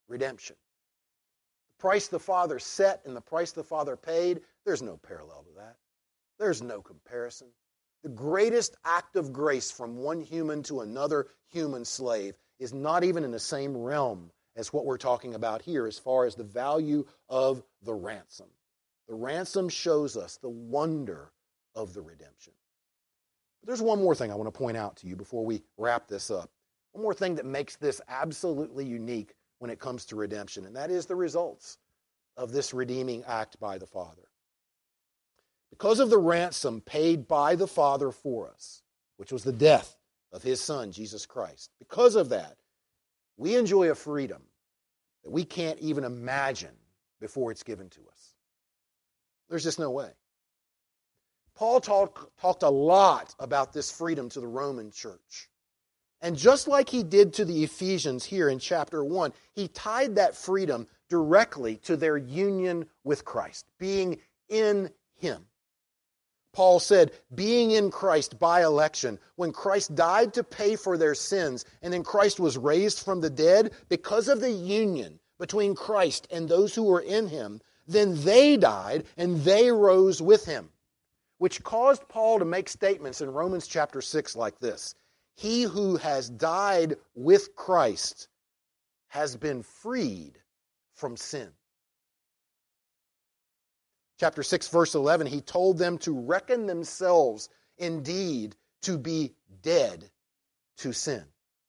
redemption. The price the Father set and the price the Father paid, there's no parallel to that. There's no comparison. The greatest act of grace from one human to another human slave is not even in the same realm as what we're talking about here as far as the value of the ransom. The ransom shows us the wonder of the redemption. But there's one more thing I want to point out to you before we wrap this up. One more thing that makes this absolutely unique when it comes to redemption, and that is the results of this redeeming act by the Father. Because of the ransom paid by the Father for us, which was the death of His Son, Jesus Christ, because of that, we enjoy a freedom that we can't even imagine before it's given to us. There's just no way. Paul talked a lot about this freedom to the Roman church. And just like he did to the Ephesians here in chapter 1, he tied that freedom directly to their union with Christ, being in Him. Paul said, being in Christ by election, when Christ died to pay for their sins, and then Christ was raised from the dead, because of the union between Christ and those who were in Him, then they died and they rose with Him, which caused Paul to make statements in Romans chapter 6 like this: he who has died with Christ has been freed from sin. Chapter 6, verse 11, he told them to reckon themselves indeed to be dead to sin.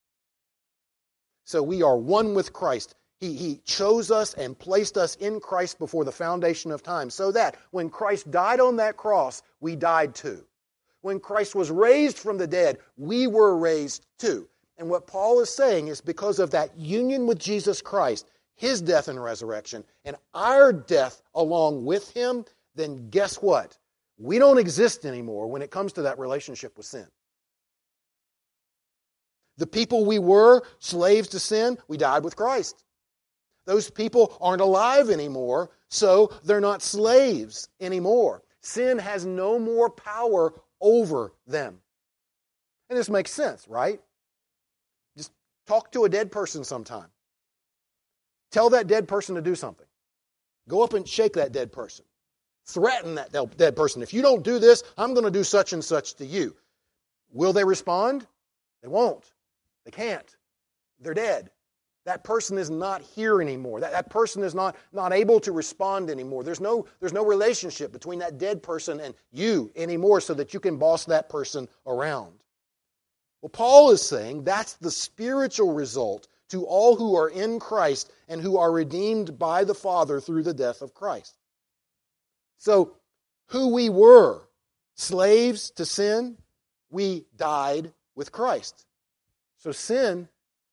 So we are one with Christ. He chose us and placed us in Christ before the foundation of time, so that when Christ died on that cross, we died too. When Christ was raised from the dead, we were raised too. And what Paul is saying is because of that union with Jesus Christ, His death and resurrection, and our death along with Him, then guess what? We don't exist anymore when it comes to that relationship with sin. The people we were, slaves to sin, we died with Christ. Those people aren't alive anymore, so they're not slaves anymore. Sin has no more power over them. And this makes sense, right? Just talk to a dead person sometime. Tell that dead person to do something. Go up and shake that dead person. Threaten that dead person. If you don't do this, I'm going to do such and such to you. Will they respond? They won't. They can't. They're dead. That person is not here anymore. That person is not able to respond anymore. There's no relationship between that dead person and you anymore so that you can boss that person around. Well, Paul is saying that's the spiritual result to all who are in Christ and who are redeemed by the Father through the death of Christ. So, who we were, slaves to sin, we died with Christ. So sin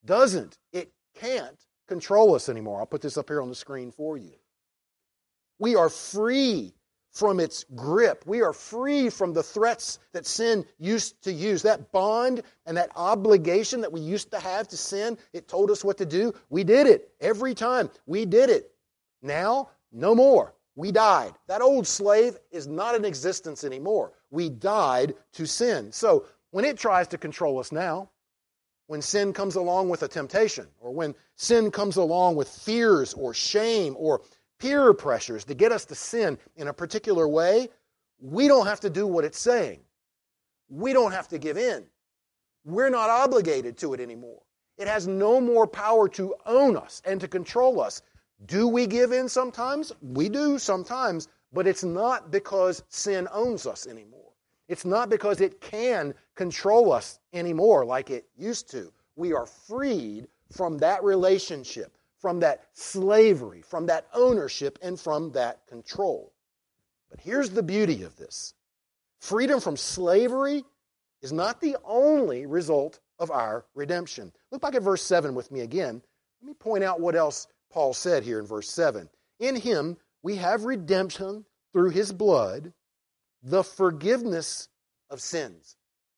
can't control us anymore. I'll put this up here on the screen for you. We are free from its grip. We are free from the threats that sin used to use. That bond and that obligation that we used to have to sin, it told us what to do. We did it every time. We did it. Now, no more. We died. That old slave is not in existence anymore. We died to sin. So, when it tries to control us now, when sin comes along with a temptation, or when sin comes along with fears or shame or peer pressures to get us to sin in a particular way, we don't have to do what it's saying. We don't have to give in. We're not obligated to it anymore. It has no more power to own us and to control us. Do we give in sometimes? We do sometimes, but it's not because sin owns us anymore. It's not because it can control us anymore like it used to. We are freed from that relationship, from that slavery, from that ownership, and from that control. But here's the beauty of this. Freedom from slavery is not the only result of our redemption. Look back at verse 7 with me again. Let me point out what else Paul said here in verse 7. In Him we have redemption through His blood, the forgiveness of sins.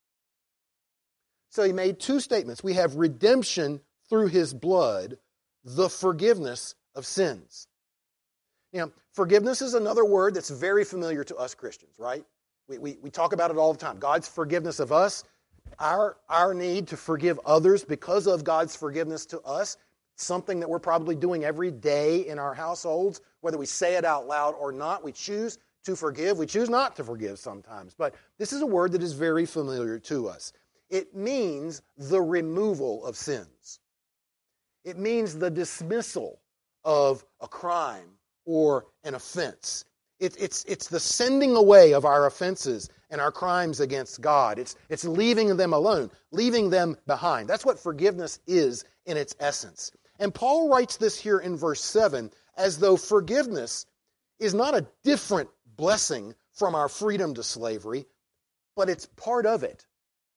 So he made two statements. We have redemption through His blood, the forgiveness of sins. Now, forgiveness is another word that's very familiar to us Christians, right? We talk about it all the time. God's forgiveness of us, our need to forgive others because of God's forgiveness to us. something that we're probably doing every day in our households, whether we say it out loud or not. We choose to forgive. We choose not to forgive sometimes. But this is a word that is very familiar to us. It means the removal of sins. It means the dismissal of a crime or an offense. It's the sending away of our offenses and our crimes against God. It's leaving them alone, leaving them behind. That's what forgiveness is in its essence. And Paul writes this here in verse 7 as though forgiveness is not a different blessing from our freedom to slavery, but it's part of it.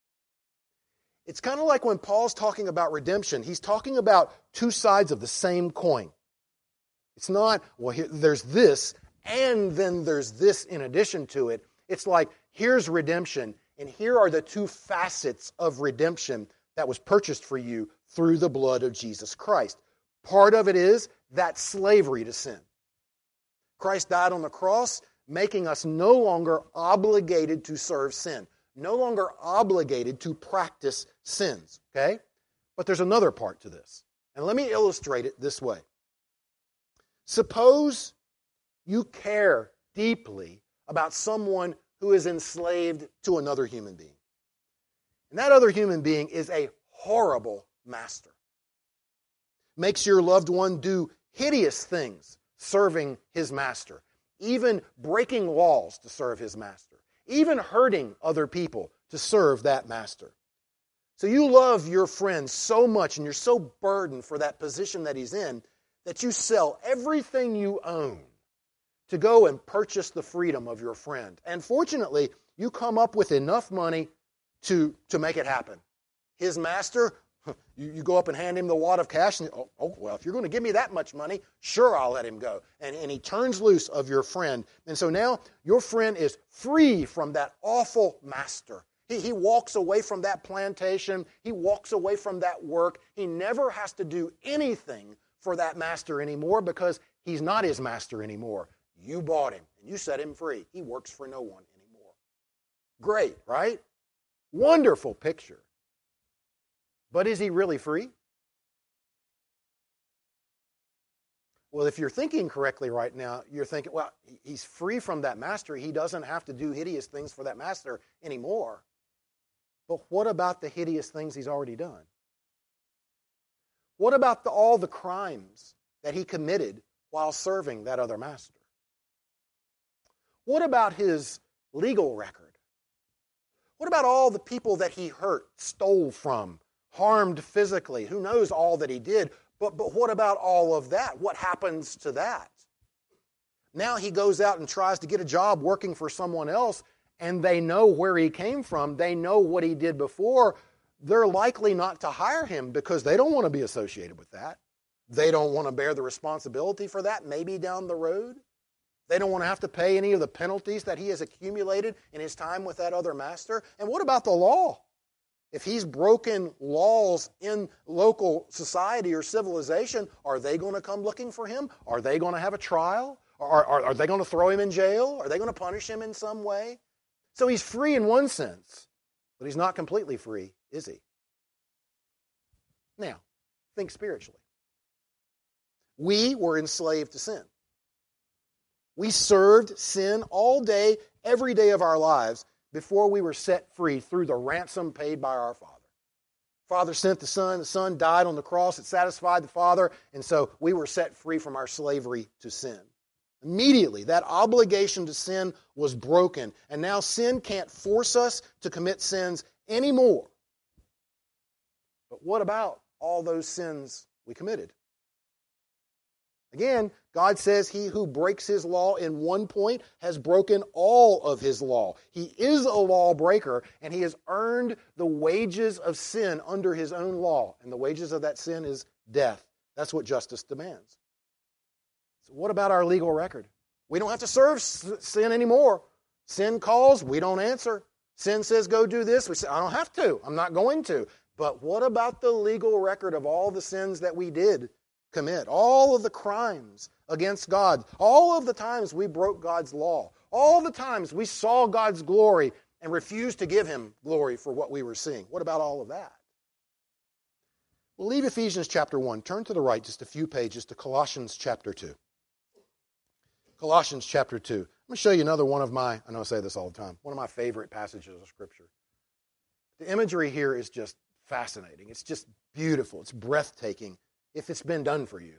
It's kind of like when Paul's talking about redemption, he's talking about two sides of the same coin. It's not, well, there's this, and then there's this in addition to it. It's like, here's redemption, and here are the two facets of redemption that was purchased for you through the blood of Jesus Christ. Part of it is that slavery to sin. Christ died on the cross, making us no longer obligated to serve sin, no longer obligated to practice sins, okay? But there's another part to this, and let me illustrate it this way. Suppose you care deeply about someone who is enslaved to another human being. And that other human being is a horrible master. Makes your loved one do hideous things serving his master. Even breaking laws to serve his master. Even hurting other people to serve that master. So you love your friend so much and you're so burdened for that position that he's in that you sell everything you own to go and purchase the freedom of your friend. And fortunately, you come up with enough money to make it happen. His master, you go up and hand him the wad of cash, and well, if you're going to give me that much money, sure, I'll let him go. And he turns loose of your friend. And so now your friend is free from that awful master. He walks away from that plantation. He walks away from that work. He never has to do anything for that master anymore because he's not his master anymore. You bought him and you set him free. He works for no one anymore. Great, right? Wonderful picture. But is he really free? Well, if you're thinking correctly right now, you're thinking, well, he's free from that master. He doesn't have to do hideous things for that master anymore. But what about the hideous things he's already done? What about all the crimes that he committed while serving that other master? What about his legal record? What about all the people that he hurt, stole from, harmed physically? Who knows all that he did? But what about all of that? What happens to that? Now he goes out and tries to get a job working for someone else, and they know where he came from. They know what he did before. They're likely not to hire him because they don't want to be associated with that. They don't want to bear the responsibility for that, maybe down the road. They don't want to have to pay any of the penalties that he has accumulated in his time with that other master. And what about the law? If he's broken laws in local society or civilization, are they going to come looking for him? Are they going to have a trial? Are they going to throw him in jail? Are they going to punish him in some way? So he's free in one sense, but he's not completely free, is he? Now, think spiritually. We were enslaved to sin. We served sin all day, every day of our lives before we were set free through the ransom paid by our Father. Father sent the Son died on the cross, it satisfied the Father, and so we were set free from our slavery to sin. Immediately, that obligation to sin was broken, and now sin can't force us to commit sins anymore. But what about all those sins we committed? Again, God says he who breaks his law in one point has broken all of his law. He is a lawbreaker, and he has earned the wages of sin under his own law. And the wages of that sin is death. That's what justice demands. So what about our legal record? We don't have to serve sin anymore. Sin calls, we don't answer. Sin says, go do this. We say, I don't have to. I'm not going to. But what about the legal record of all the sins that we did commit? All of the crimes against God. All of the times we broke God's law. All the times we saw God's glory and refused to give him glory for what we were seeing. What about all of that? We'll leave Ephesians chapter 1. Turn to the right just a few pages to Colossians chapter 2. Colossians chapter 2. I'm going to show you another one of my, I know I say this all the time, one of my favorite passages of Scripture. The imagery here is just fascinating. It's just beautiful. It's breathtaking if it's been done for you.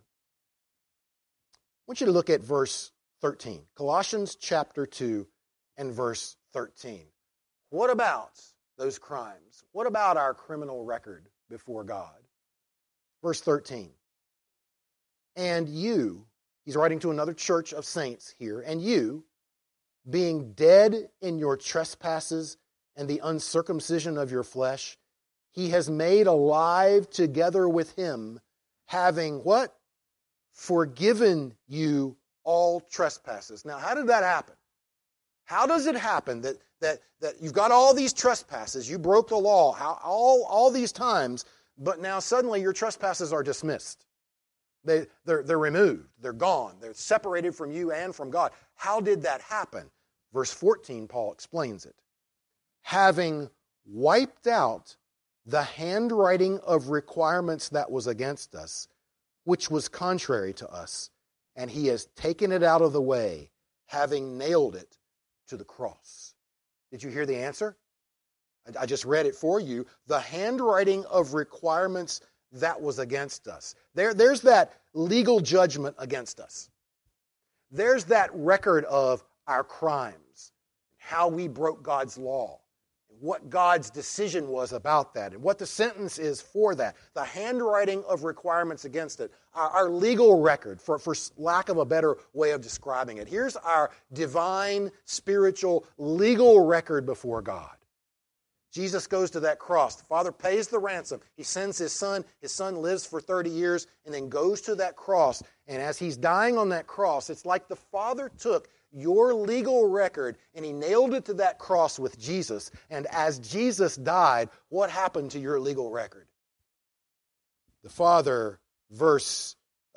I want you to look at verse 13. Colossians chapter 2 and verse 13. What about those crimes? What about our criminal record before God? Verse 13. And you, he's writing to another church of saints here, and you, being dead in your trespasses and the uncircumcision of your flesh, he has made alive together with him, having what? Forgiven you all trespasses. Now, how did that happen? How does it happen that you've got all these trespasses, you broke the law all these times, but now suddenly your trespasses are dismissed? They're removed. They're gone. They're separated from you and from God. How did that happen? Verse 14, Paul explains it. Having wiped out the handwriting of requirements that was against us, which was contrary to us, and he has taken it out of the way, having nailed it to the cross. Did you hear the answer? I just read it for you. The handwriting of requirements that was against us. There's that legal judgment against us. There's that record of our crimes, how we broke God's law, what God's decision was about that, and what the sentence is for that. The handwriting of requirements against it. Our legal record, for lack of a better way of describing it. Here's our divine, spiritual, legal record before God. Jesus goes to that cross. The Father pays the ransom. He sends His Son. His Son lives for 30 years and then goes to that cross. And as He's dying on that cross, it's like the Father took your legal record and He nailed it to that cross with Jesus. And as Jesus died, what happened to your legal record? The Father, verse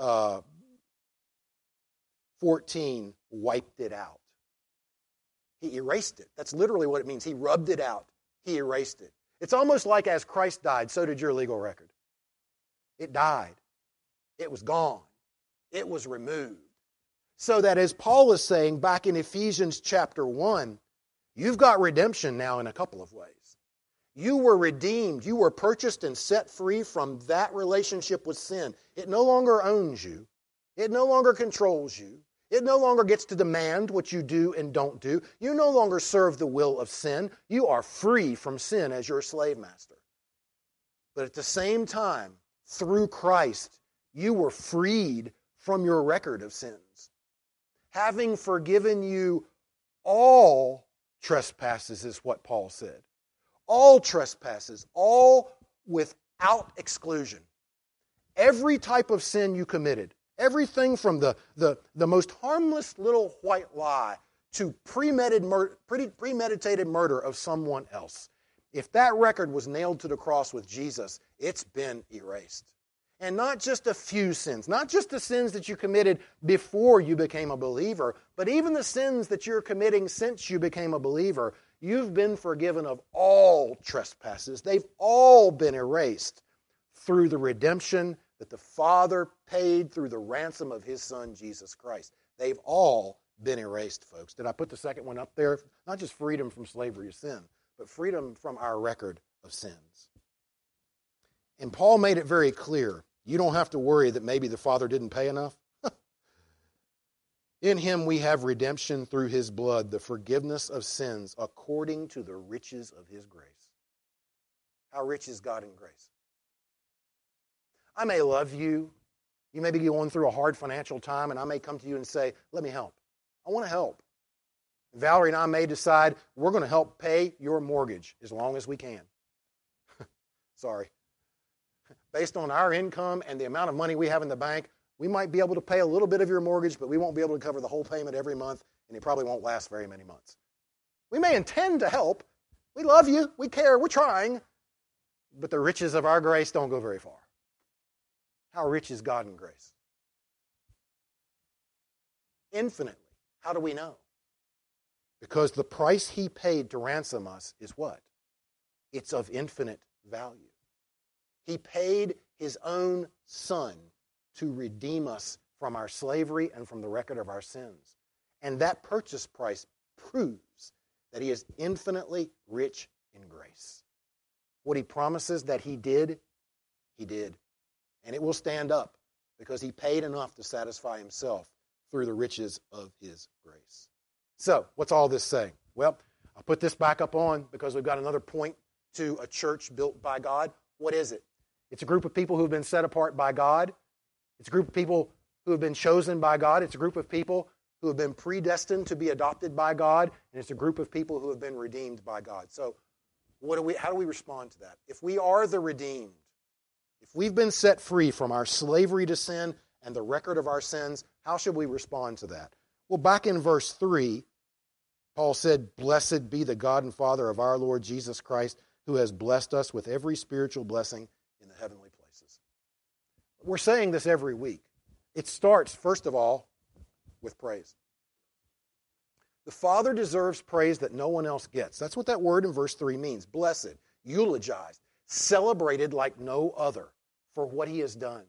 14, wiped it out. He erased it. That's literally what it means. He rubbed it out. He erased it. It's almost like as Christ died, so did your legal record. It died. It was gone. It was removed. So that as Paul is saying back in Ephesians chapter 1, you've got redemption now in a couple of ways. You were redeemed. You were purchased and set free from that relationship with sin. It no longer owns you. It no longer controls you. It no longer gets to demand what you do and don't do. You no longer serve the will of sin. You are free from sin as your slave master. But at the same time, through Christ, you were freed from your record of sins. Having forgiven you all trespasses is what Paul said. All trespasses, all without exclusion. Every type of sin you committed. Everything from the most harmless little white lie to premeditated murder of someone else. If that record was nailed to the cross with Jesus, it's been erased. And not just a few sins, not just the sins that you committed before you became a believer, but even the sins that you're committing since you became a believer, you've been forgiven of all trespasses. They've all been erased through the redemption that the Father paid through the ransom of His Son, Jesus Christ. They've all been erased, folks. Did I put the second one up there? Not just freedom from slavery to sin, but freedom from our record of sins. And Paul made it very clear. You don't have to worry that maybe the Father didn't pay enough. In Him we have redemption through His blood, the forgiveness of sins according to the riches of His grace. How rich is God in grace? I may love you. You may be going through a hard financial time, and I may come to you and say, let me help. I want to help. Valerie and I may decide we're going to help pay your mortgage as long as we can. Sorry. Based on our income and the amount of money we have in the bank, we might be able to pay a little bit of your mortgage, but we won't be able to cover the whole payment every month, and it probably won't last very many months. We may intend to help. We love you. We care. We're trying. But the riches of our grace don't go very far. How rich is God in grace? Infinitely. How do we know? Because the price He paid to ransom us is what? It's of infinite value. He paid his own Son to redeem us from our slavery and from the record of our sins. And that purchase price proves that he is infinitely rich in grace. What he promises that he did, he did. And it will stand up because he paid enough to satisfy himself through the riches of his grace. So, what's all this saying? Well, I'll put this back up on because we've got another point to a church built by God. What is it? It's a group of people who have been set apart by God. It's a group of people who have been chosen by God. It's a group of people who have been predestined to be adopted by God. And it's a group of people who have been redeemed by God. So, how do we respond to that? If we are the redeemed, if we've been set free from our slavery to sin and the record of our sins, how should we respond to that? Well, back in verse 3, Paul said, "Blessed be the God and Father of our Lord Jesus Christ, who has blessed us with every spiritual blessing in the heavenly places." We're saying this every week. It starts, first of all, with praise. The Father deserves praise that no one else gets. That's what that word in verse 3 means. Blessed, eulogized, celebrated like no other for what he has done.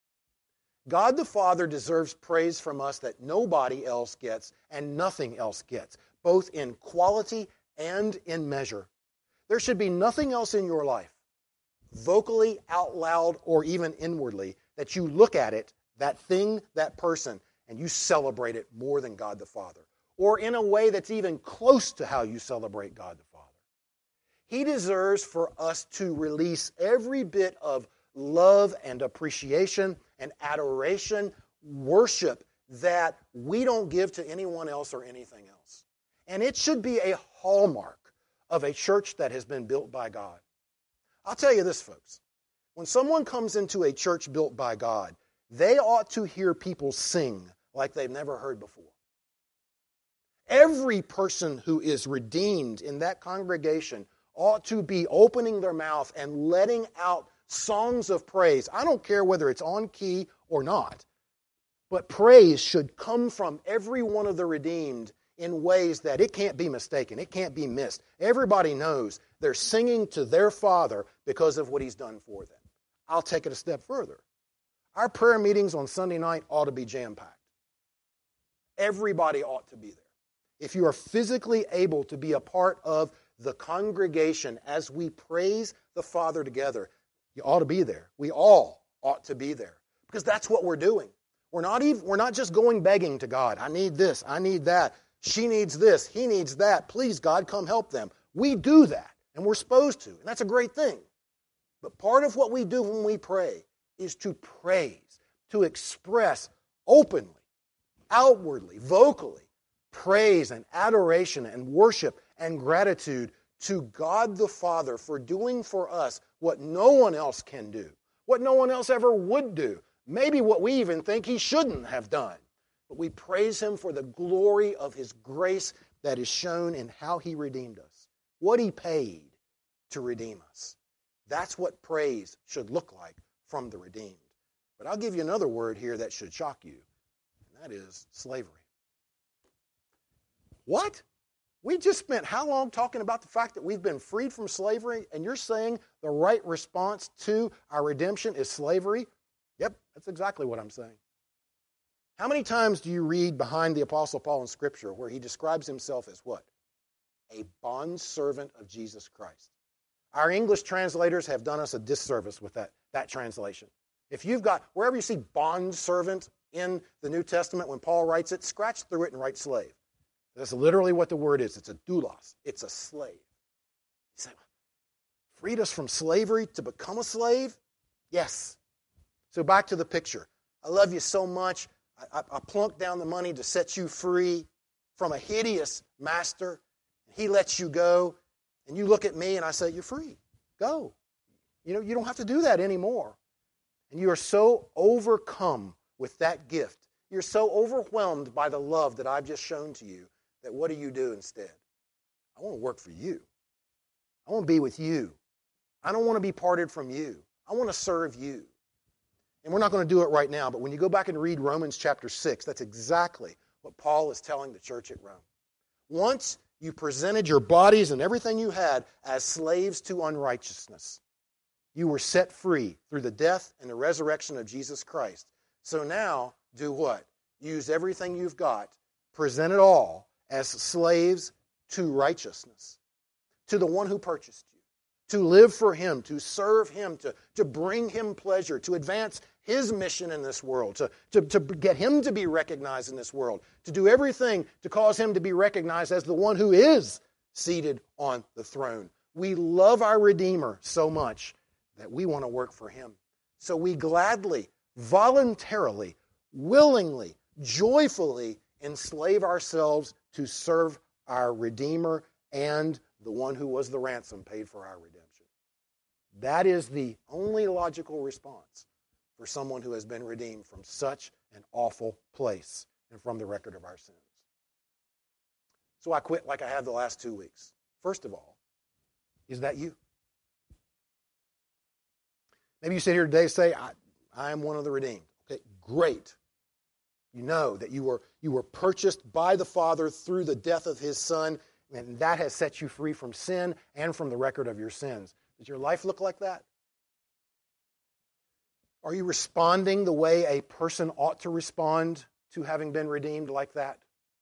God the Father deserves praise from us that nobody else gets and nothing else gets, both in quality and in measure. There should be nothing else in your life, vocally, out loud, or even inwardly, that you look at it, that thing, that person, and you celebrate it more than God the Father, or in a way that's even close to how you celebrate God the Father. He deserves for us to release every bit of love and appreciation and adoration, worship that we don't give to anyone else or anything else. And it should be a hallmark of a church that has been built by God. I'll tell you this, folks. When someone comes into a church built by God, they ought to hear people sing like they've never heard before. Every person who is redeemed in that congregation ought to be opening their mouth and letting out songs of praise. I don't care whether it's on key or not, but praise should come from every one of the redeemed in ways that it can't be mistaken. It can't be missed. Everybody knows they're singing to their Father because of what he's done for them. I'll take it a step further. Our prayer meetings on Sunday night ought to be jam-packed. Everybody ought to be there. If you are physically able to be a part of the congregation as we praise the Father together, you ought to be there. We all ought to be there because that's what we're doing. We're not just going begging to God. I need this. I need that. She needs this. He needs that. Please, God, come help them. We do that, and we're supposed to, and that's a great thing. But part of what we do when we pray is to praise, to express openly, outwardly, vocally, praise and adoration and worship and gratitude to God the Father for doing for us what no one else can do, what no one else ever would do, maybe what we even think he shouldn't have done. But we praise him for the glory of his grace that is shown in how he redeemed us, what he paid to redeem us. That's what praise should look like from the redeemed. But I'll give you another word here that should shock you, and that is slavery. What? We just spent how long talking about the fact that we've been freed from slavery, and you're saying the right response to our redemption is slavery? Yep, that's exactly what I'm saying. How many times do you read behind the Apostle Paul in Scripture where he describes himself as what? A bondservant of Jesus Christ. Our English translators have done us a disservice with that translation. If you've got, wherever you see bondservant in the New Testament when Paul writes it, scratch through it and write slave. That's literally what the word is. It's a doulos. It's a slave. You say, freed us from slavery to become a slave? Yes. So back to the picture. I love you so much. I plunked down the money to set you free from a hideous master. He lets you go. And you look at me and I say, you're free. Go. You don't have to do that anymore. And you are so overcome with that gift. You're so overwhelmed by the love that I've just shown to you that what do you do instead? I want to work for you. I want to be with you. I don't want to be parted from you. I want to serve you. And we're not going to do it right now, but when you go back and read Romans chapter 6, that's exactly what Paul is telling the church at Rome. Once you presented your bodies and everything you had as slaves to unrighteousness, You were set free through the death and the resurrection of Jesus Christ. So now, do what? Use everything you've got, present it all as slaves to righteousness, to the one who purchased you, to live for him, to serve him, to bring him pleasure, to advance his mission in this world, to get him to be recognized in this world, to do everything to cause him to be recognized as the one who is seated on the throne. We love our Redeemer so much that we want to work for him. So we gladly, voluntarily, willingly, joyfully enslave ourselves to serve our Redeemer and the one who was the ransom paid for our redemption. That is the only logical response for someone who has been redeemed from such an awful place and from the record of our sins. So I quit like I have the last 2 weeks. First of all, is that you? Maybe you sit here today and say, I am one of the redeemed. Okay, great. You know that you were purchased by the Father through the death of his Son, and that has set you free from sin and from the record of your sins. Does your life look like that? Are you responding the way a person ought to respond to having been redeemed like that?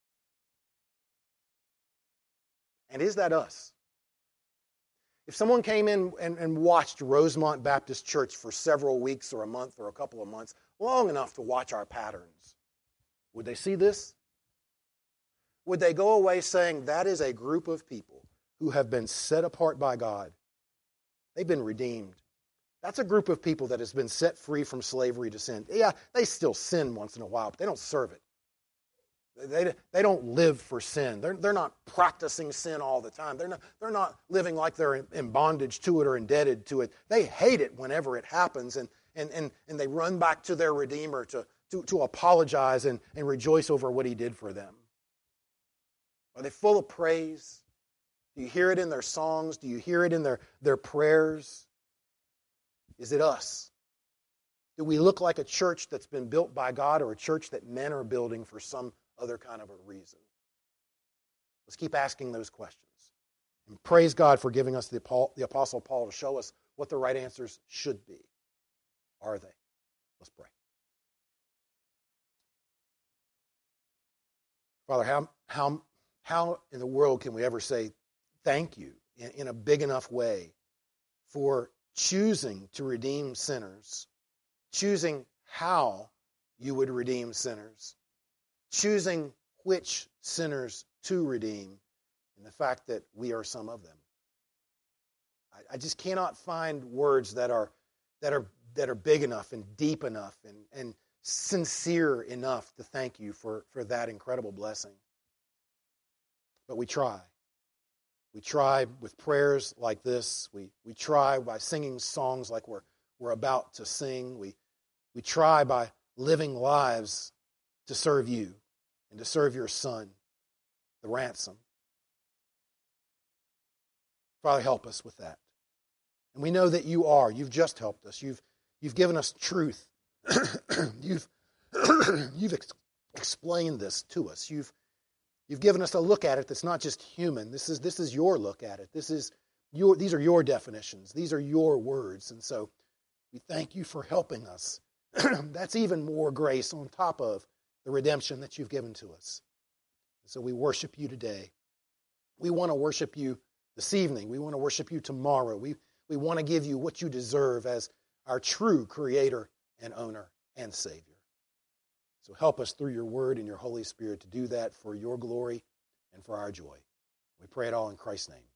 And is that us? If someone came in and watched Rosemont Baptist Church for several weeks or a month or a couple of months, long enough to watch our patterns, would they see this? Would they go away saying, that is a group of people who have been set apart by God? They've been redeemed. That's a group of people that has been set free from slavery to sin. Yeah, they still sin once in a while, but they don't serve it. They don't live for sin. They're not practicing sin all the time. They're not living like they're in bondage to it or indebted to it. They hate it whenever it happens, and they run back to their Redeemer to apologize and rejoice over what he did for them. Are they full of praise? Do you hear it in their songs? Do you hear it in their prayers? Is it us? Do we look like a church that's been built by God or a church that men are building for some other kind of a reason? Let's keep asking those questions. And praise God for giving us the Apostle Paul to show us what the right answers should be. Are they? Let's pray. Father, how in the world can we ever say thank you in a big enough way for choosing to redeem sinners, choosing how you would redeem sinners, choosing which sinners to redeem, and the fact that we are some of them. I just cannot find words that are big enough and deep enough and sincere enough to thank you for that incredible blessing. But we try. We try with prayers like this. We try by singing songs like we're about to sing. We try by living lives to serve you and to serve your Son, the ransom. Father, help us with that. And we know that you are. You've just helped us. You've given us truth. You've explained this to us. You've given us a look at it that's not just human. This is your look at it. These are your definitions. These are your words. And so we thank you for helping us. That's even more grace on top of the redemption that you've given to us. And so we worship you today. We want to worship you this evening. We want to worship you tomorrow. We want to give you what you deserve as our true Creator and Owner and Savior. So help us through your word and your Holy Spirit to do that for your glory and for our joy. We pray it all in Christ's name.